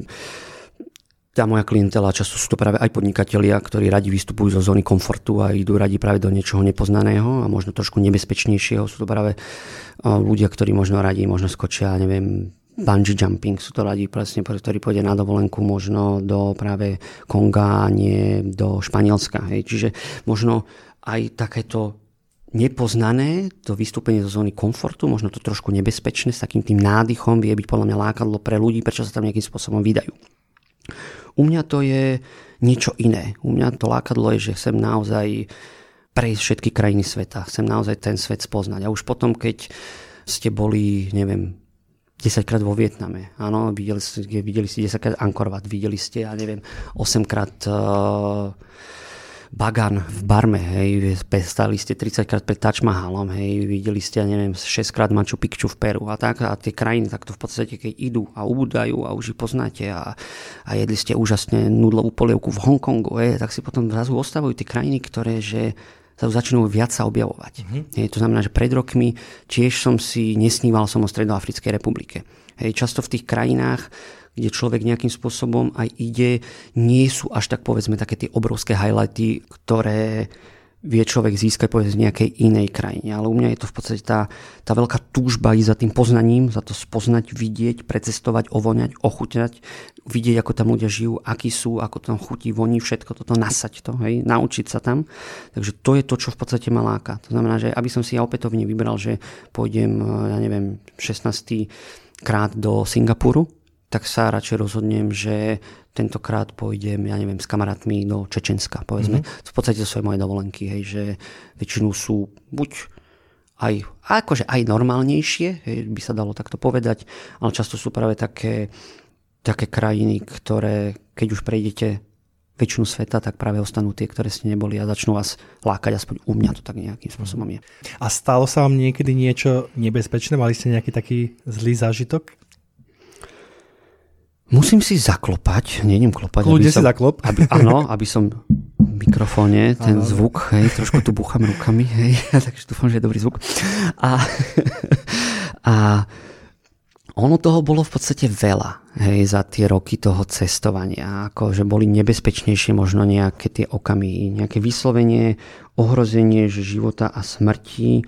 tá moja klientela, často sú to práve aj podnikatelia, ktorí radi vystupujú zo zóny komfortu a idú radi práve do niečoho nepoznaného a možno trošku nebezpečnejšieho. Sú to práve ľudia, ktorí možno skočia, neviem, bungee jumping, sú to radi, presne, ktorí pôjde na dovolenku možno do práve Konga, nie do Španielska. Hej. Čiže možno aj takéto nepoznané, to vystúpenie zo zóny komfortu, možno to trošku nebezpečné, s takým tým nádychom vie byť podľa mňa lákadlo pre ľudí, prečo sa tam nejakým spôsobom vydajú. U mňa to je niečo iné. U mňa to lákadlo je, že chcem naozaj prejsť všetky krajiny sveta. Chcem naozaj ten svet spoznať. A už potom, keď ste boli, neviem, 10-krát vo Vietname, áno, videli ste 10-krát Angkor Wat, videli ste, ja neviem, 8-krát Bagan v Barme, hej, stali ste 30-krát pred Taj Mahalom, hej, videli ste, ja neviem, 6-krát Machu Picchu v Peru a tak, a tie krajiny takto v podstate, keď idú a ubúdajú a už ich poznáte a jedli ste úžasne nudlovú polievku v Hongkongu, hej, tak si potom zrazu ostavujú tie krajiny, ktoré, že sa začnú viac sa objavovať. Hej, to znamená, že pred rokmi tiež som si nesníval som o Stredoafrickej republike. Hej, často v tých krajinách, kde človek nejakým spôsobom aj ide, nie sú až tak, povedzme, také tie obrovské highlighty, ktoré vie človek získať, povedzme, z nejakej inej krajine. Ale u mňa je to v podstate tá veľká túžba ísť za tým poznaním, za to spoznať, vidieť, precestovať, ovoňať, ochutnať, vidieť, ako tam ľudia žijú, akí sú, ako tam chutí, voní, všetko toto, nasať to, hej, naučiť sa tam. Takže to je to, čo v podstate ma láka. To znamená, že aby som si ja opätovne vybral, že pôjdem, ja neviem, 16. krát do Singapuru, tak sa radšej rozhodnem, že tentokrát pôjdem, ja neviem, s kamarátmi do Čečenska, povedzme. V podstate to sú aj moje dovolenky, hej, že väčšinou sú buď aj normálnejšie, by sa dalo takto povedať, ale často sú práve také krajiny, ktoré, keď už prejdete väčšinu sveta, tak práve ostanú tie, ktoré ste neboli a začnú vás lákať, aspoň u mňa to tak nejakým spôsobom je. A stalo sa vám niekedy niečo nebezpečné? Mali ste nejaký taký zlý zážitok? Musím si zaklopať, nejdem klopať. Kľudne si zaklop. Aby som v mikrofóne ten zvuk, hej, trošku tu búcham rukami, hej, takže dúfam, že je dobrý zvuk. A ono toho bolo v podstate veľa, hej, za tie roky toho cestovania, akože boli nebezpečnejšie možno nejaké tie okamihy, nejaké vyslovenie, ohrozenie života a smrti.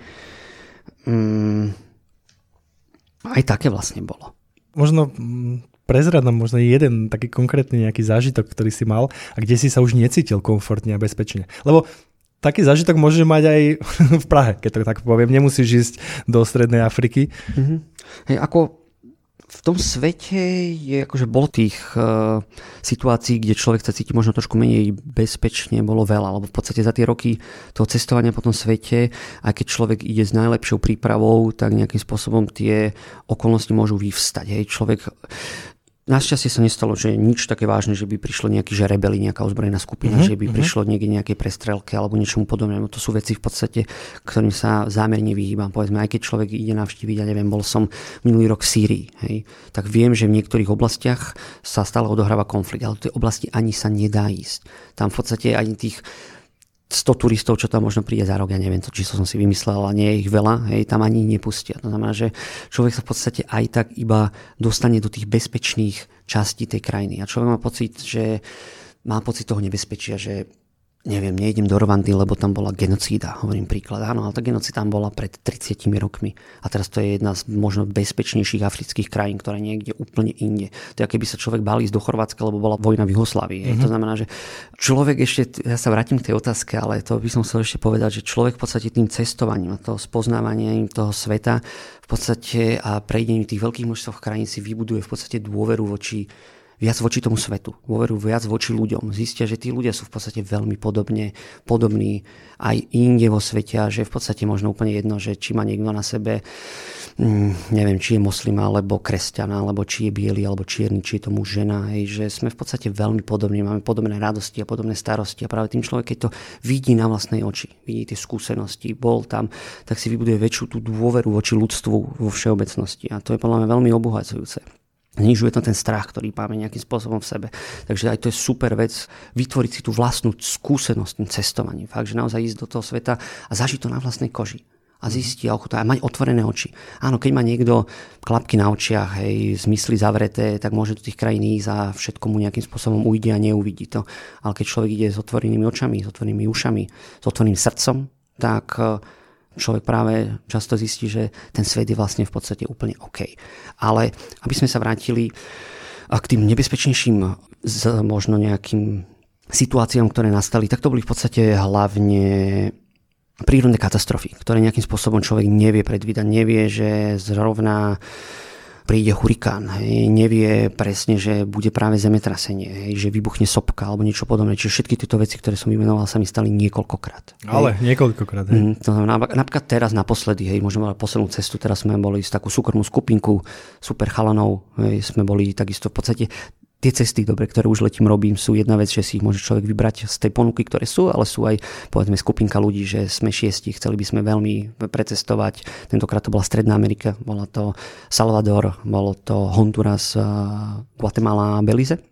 Aj také vlastne bolo. Možno prezrad nám možno jeden taký konkrétny nejaký zážitok, ktorý si mal a kde si sa už necítil komfortne a bezpečne. Lebo taký zážitok môžeš mať aj v Prahe, keď to tak poviem. Nemusíš ísť do Strednej Afriky. Mm-hmm. Hej, ako v tom svete je, akože bolo tých situácií, kde človek sa cíti možno trošku menej bezpečne, bolo veľa, lebo v podstate za tie roky toho cestovania po tom svete, aj keď človek ide s najlepšou prípravou, tak nejakým spôsobom tie okolnosti môžu vyvstať. Hej, človek našťastie sa nestalo, že nič také vážne, že by prišlo nejaký rebeli, nejaká ozbrojená skupina, že by prišlo niekde nejakej prestrelke alebo niečomu podobnému. To sú veci v podstate, ktorým sa zámerne vyhýbam. Povedzme, aj keď človek ide navštíviť, ja neviem, bol som minulý rok v Sýrii, hej, tak viem, že v niektorých oblastiach sa stále odohráva konflikt, ale do tej oblasti ani sa nedá ísť. Tam v podstate ani tých 100 turistov, čo tam možno príde za rok, ja neviem, to číslo som si vymyslel, ale nie je ich veľa, hej, tam ani nepustia. To znamená, že človek sa v podstate aj tak iba dostane do tých bezpečných častí tej krajiny. A človek má pocit toho nebezpečia, že neviem, nejdem do Rwandy, lebo tam bola genocída, hovorím príklad. Áno, ale tá genocída tam bola pred 30 rokmi. A teraz to je jedna z možno bezpečnejších afrických krajín, ktorá niekde úplne inde. To je, keby sa človek bál ísť do Chorvátska, lebo bola vojna v Juhoslávii. To znamená, že človek ešte, ja sa vrátim k tej otázke, ale to by som chcel ešte povedať, že človek v podstate tým cestovaním a toho spoznávaním toho sveta v podstate a prejdením tých veľkých množstv krajín si vybuduje v podstate dôveru viac voči tomu svetu, dôveru viac voči ľuďom. Zistia, že tí ľudia sú v podstate veľmi podobní aj inde vo svete a že v podstate možno úplne jedno, že či má niekto na sebe, neviem, či je moslima, alebo kresťana, alebo či je biely, alebo čierny, či je to muž, žena, hej, že sme v podstate veľmi podobní, máme podobné radosti a podobné starosti a práve tým človek, keď to vidí na vlastnej oči, vidí tie skúsenosti, bol tam, tak si vybuduje väčšiu tú dôveru voči ľudstvu vo všeobecnosti a to je podľa mňa veľmi obohacujúce. Znižuje to ten strach, ktorý máme nejakým spôsobom v sebe. Takže aj to je super vec, vytvoriť si tú vlastnú skúsenosť tým cestovaním. Fakt, že naozaj ísť do toho sveta a zažiť to na vlastnej koži. A zistiť a ochutnať, a mať otvorené oči. Áno, keď má niekto klapky na očiach, hej, zmysly zavreté, tak môže do tých krajín ísť a všetko mu nejakým spôsobom ujde a neuvidí to. Ale keď človek ide s otvorenými očami, s otvorenými ušami, s otvoreným srdcom, tak človek práve často zistí, že ten svet je vlastne v podstate úplne OK. Ale aby sme sa vrátili k tým nebezpečnejším možno nejakým situáciám, ktoré nastali, tak to boli v podstate hlavne prírodné katastrofy, ktoré nejakým spôsobom človek nevie predvídať, nevie, že zrovna príde hurikán, hej, nevie presne, že bude práve zemetrasenie, hej, že vybuchne sopka alebo niečo podobné. Čiže všetky tieto veci, ktoré som vymenoval, sa mi stali niekoľkokrát. Ale niekoľkokrát. Hej. To znamená, napríklad teraz naposledy, hej, môžeme mať poslednú cestu, teraz sme boli s takú súkromnú skupinku super chalanov, hej, sme boli takisto v podstate tie cesty, dobre, ktoré už letím robím, sú jedna vec, že si ich môže človek vybrať z tej ponuky, ktoré sú, ale sú aj, povedzme, skupinka ľudí, že sme 6, chceli by sme veľmi precestovať. Tentokrát to bola Stredná Amerika, bola to Salvador, bolo to Honduras, Guatemala a Belize.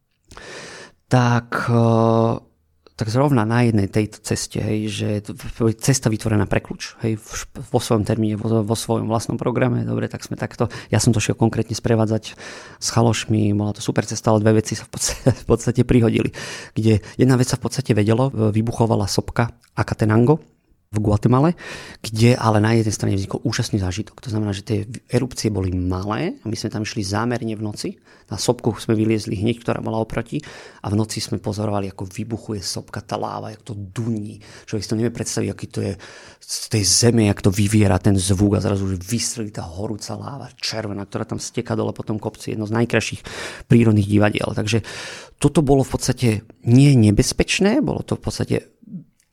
Tak zrovna na jednej tejto ceste, hej, že cesta vytvorená pre kľúč, hej, vo svojom termíne, vo svojom vlastnom programe, dobre, tak sme takto, ja som to šiel konkrétne sprevádzať s chalošmi, bola to super cesta, ale dve veci sa v podstate prihodili, kde jedna vec sa v podstate vedelo, vybuchovala sopka Acatenango v Guatemale, kde ale na jednej strane vznikol úžasný zážitok. To znamená, že tie erupcie boli malé a my sme tam išli zámerne v noci. Na sopku sme vyliezli hneď, ktorá bola oproti a v noci sme pozorovali, ako vybuchuje sopka, tá láva, jak to duní. Človek si to nevie predstaviť, aký to je z tej zeme, jak to vyviera ten zvuk a zrazu už vystrelí tá horúca láva červená, ktorá tam steká dole po tom kopci. Jedno z najkrajších prírodných divadiel. Takže toto bolo v podstate nie nebezpečné, bolo to v podstate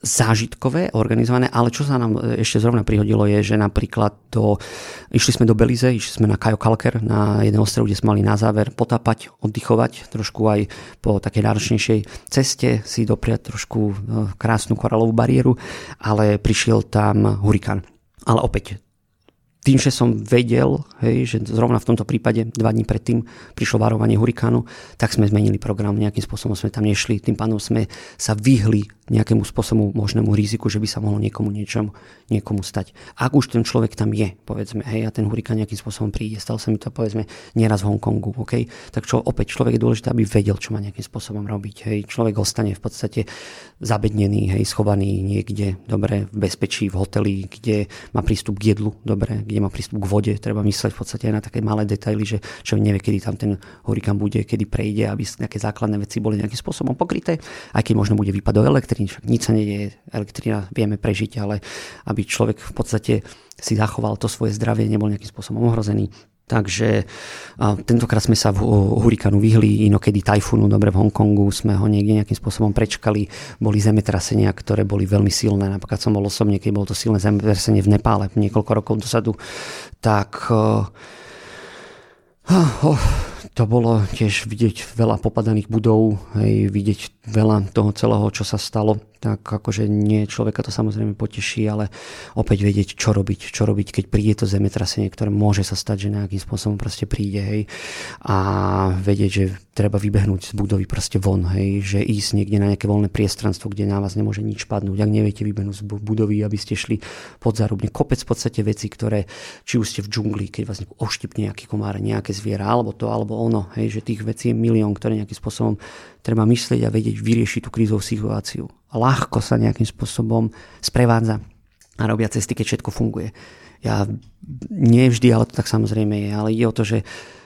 zážitkové, organizované, ale čo sa nám ešte zrovna prihodilo je, že napríklad išli sme do Belize, išli sme na Cayo Calcer, na jeden ostrov, kde sme mali na záver potápať, oddychovať, trošku aj po takej náročnejšej ceste si dopriať trošku krásnu koralovú bariéru, ale prišiel tam hurikán. Ale opäť, tým, že som vedel, že zrovna v tomto prípade 2 dní predtým prišlo varovanie hurikánu, tak sme zmenili program, nejakým spôsobom sme tam nešli, tým pádom sme sa vyhli nejakému spôsobu možnému riziku, že by sa mohlo niekomu stať. Ak už ten človek tam je, povedzme, a ten hurikán nejakým spôsobom príde, stalo sa mi to, povedzme, nieraz v Hongkongu, tak opäť človek je dôležité, aby vedel, čo má nejakým spôsobom robiť. Človek ostane v podstate zabednený, schovaný niekde, dobre, v bezpečí, v hoteli, kde má prístup k jedlu, dobre, kde má prístup k vode, treba mysleť v podstate aj na také malé detaily, že človek nevie, kedy tam ten hurikán bude, kedy prejde, aby nejaké základné veci boli nejakým spôsobom pokryté, aj keď možno bude výpadok elektriny, však nič sa nedieje, elektrina vieme prežiť, ale aby človek v podstate si zachoval to svoje zdravie, nebol nejakým spôsobom ohrozený. Takže tentokrát sme sa v hurikánu vyhli, inokedy tajfúnu, dobre, v Hongkongu sme ho niekde nejakým spôsobom prečkali, boli zemetrasenia, ktoré boli veľmi silné, napríklad som bol osobne, keď bolo to silné zemetrasenie v Nepále niekoľko rokov dozadu, tak to bolo tiež vidieť veľa popadaných budov, vidieť veľa toho celého, čo sa stalo, tak akože nie človeka to samozrejme poteší, ale opäť vedieť, čo robiť, keď príde to zemetrasenie, ktoré môže sa stať, že nejakým spôsobom proste príde, a vedieť, že treba vybehnúť z budovy proste von, že ísť niekde na nejaké voľné priestranstvo, kde na vás nemôže nič padnúť, ak neviete vybehnúť z budovy, aby ste šli pod zárubne. Kopec v podstate veci, ktoré, či už ste v džungli, keď vás oštipne nejaký komár, nejaké zviera, alebo to, alebo ono, že tých vecí je milión, ktoré nejakým spôsobom treba myslieť a vedieť vyriešiť tú krízovú situáciu. Ľahko sa nejakým spôsobom sprevádza a robia cesty, keď všetko funguje. Ja nie vždy, ale to tak samozrejme je, ale ide o to, že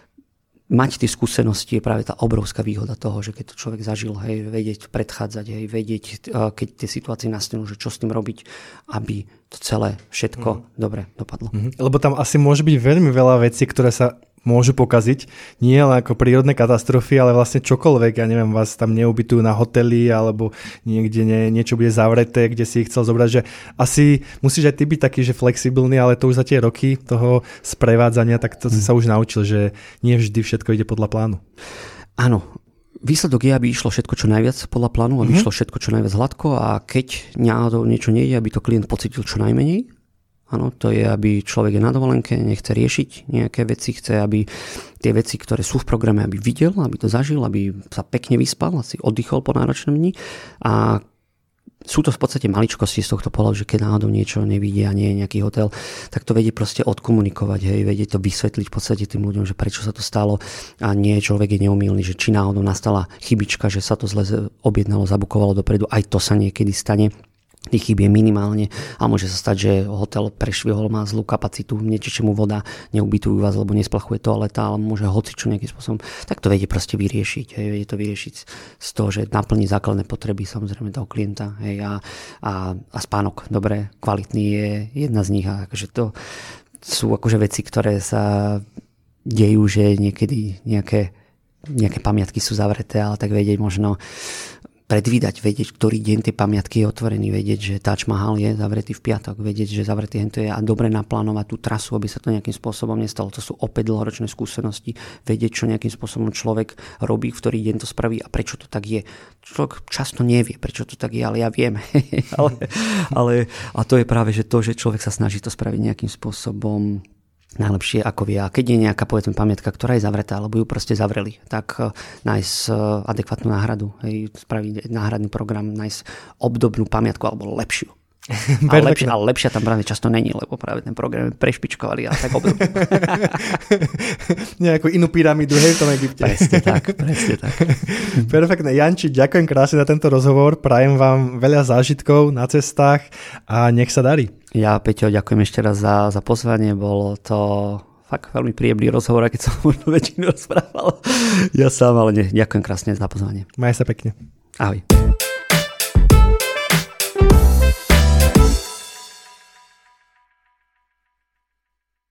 mať tie skúsenosti je práve tá obrovská výhoda toho, že keď to človek zažil, vedieť predchádzať, vedieť, keď tie situácie nastanú, že čo s tým robiť, aby to celé všetko dobre dopadlo. Lebo tam asi môže byť veľmi veľa vecí, ktoré sa môžu pokaziť. Nie len ako prírodné katastrofy, ale vlastne čokoľvek. Ja neviem, vás tam neubytujú na hoteli alebo niekde niečo bude zavreté, kde si ich chcel zobrať. Že asi musíš aj ty byť taký, že flexibilný, ale to už za tie roky toho sprevádzania, tak to si sa už naučil, že nie vždy všetko ide podľa plánu. Áno. Výsledok je, aby išlo všetko čo najviac podľa plánu, aby išlo všetko čo najviac hladko, a keď niečo nejde, aby to klient pocítil čo najmenej. Áno, to je, aby človek je na dovolenke, nechce riešiť nejaké veci, chce, aby tie veci, ktoré sú v programe, aby videl, aby to zažil, aby sa pekne vyspal, asi oddychol po náročnom dni. A sú to v podstate maličkosti z tohto pohľadu, že keď náhodou niečo nevidie a nie je nejaký hotel, tak to vedie proste odkomunikovať, vedie to vysvetliť v podstate tým ľuďom, že prečo sa to stalo, a nie človek je neumilný, že či náhodou nastala chybička, že sa to zle objednalo, zabukovalo dopredu, aj to sa niekedy stane. Tých chýb je minimálne a môže sa stať, že hotel prešvihol, má zlú kapacitu, niečo mu voda, neubytujú vás, lebo nesplachuje toaleta, ale môže hocičo nejakým spôsobom, tak to vedie proste vyriešiť. Vedie to vyriešiť z toho, že naplní základné potreby samozrejme toho klienta, a spánok dobre, kvalitný je jedna z nich, a akože to sú akože veci, ktoré sa dejú, že niekedy nejaké pamiatky sú zavreté, ale tak vedieť možno predvídať, vedieť, ktorý deň tie pamiatky je otvorený, vedieť, že Taj Mahal je zavretý v piatok, vedieť, že zavretý hento je, a dobre naplánovať tú trasu, aby sa to nejakým spôsobom nestalo. To sú opäť dlhoročné skúsenosti, vedieť, čo nejakým spôsobom človek robí, v ktorý deň to spraví a prečo to tak je. Človek často nevie, prečo to tak je, ale ja viem. A to je práve že to, že človek sa snaží to spraviť nejakým spôsobom najlepšie ako vie. A keď je nejaká, povedzme, pamiatka, ktorá je zavretá, alebo ju proste zavreli, tak nájsť adekvátnu náhradu, spraviť náhradný program, nájsť obdobnú pamiatku alebo lepšiu. Ale lepšia tam práve často není, lebo práve ten program prešpičkovali a tak obdobne. Nejakú inú pyramídu, v tom Egypte. Presne tak. Perfektne. Janči, ďakujem krásne za tento rozhovor. Prajem vám veľa zážitkov na cestách a nech sa darí. Ja, Peťo, ďakujem ešte raz za pozvanie. Bolo to fakt veľmi príjemný rozhovor, keď som možno väčšinu rozprával. Ja sám, ale ďakujem krásne za pozvanie. Maj sa pekne. Ahoj.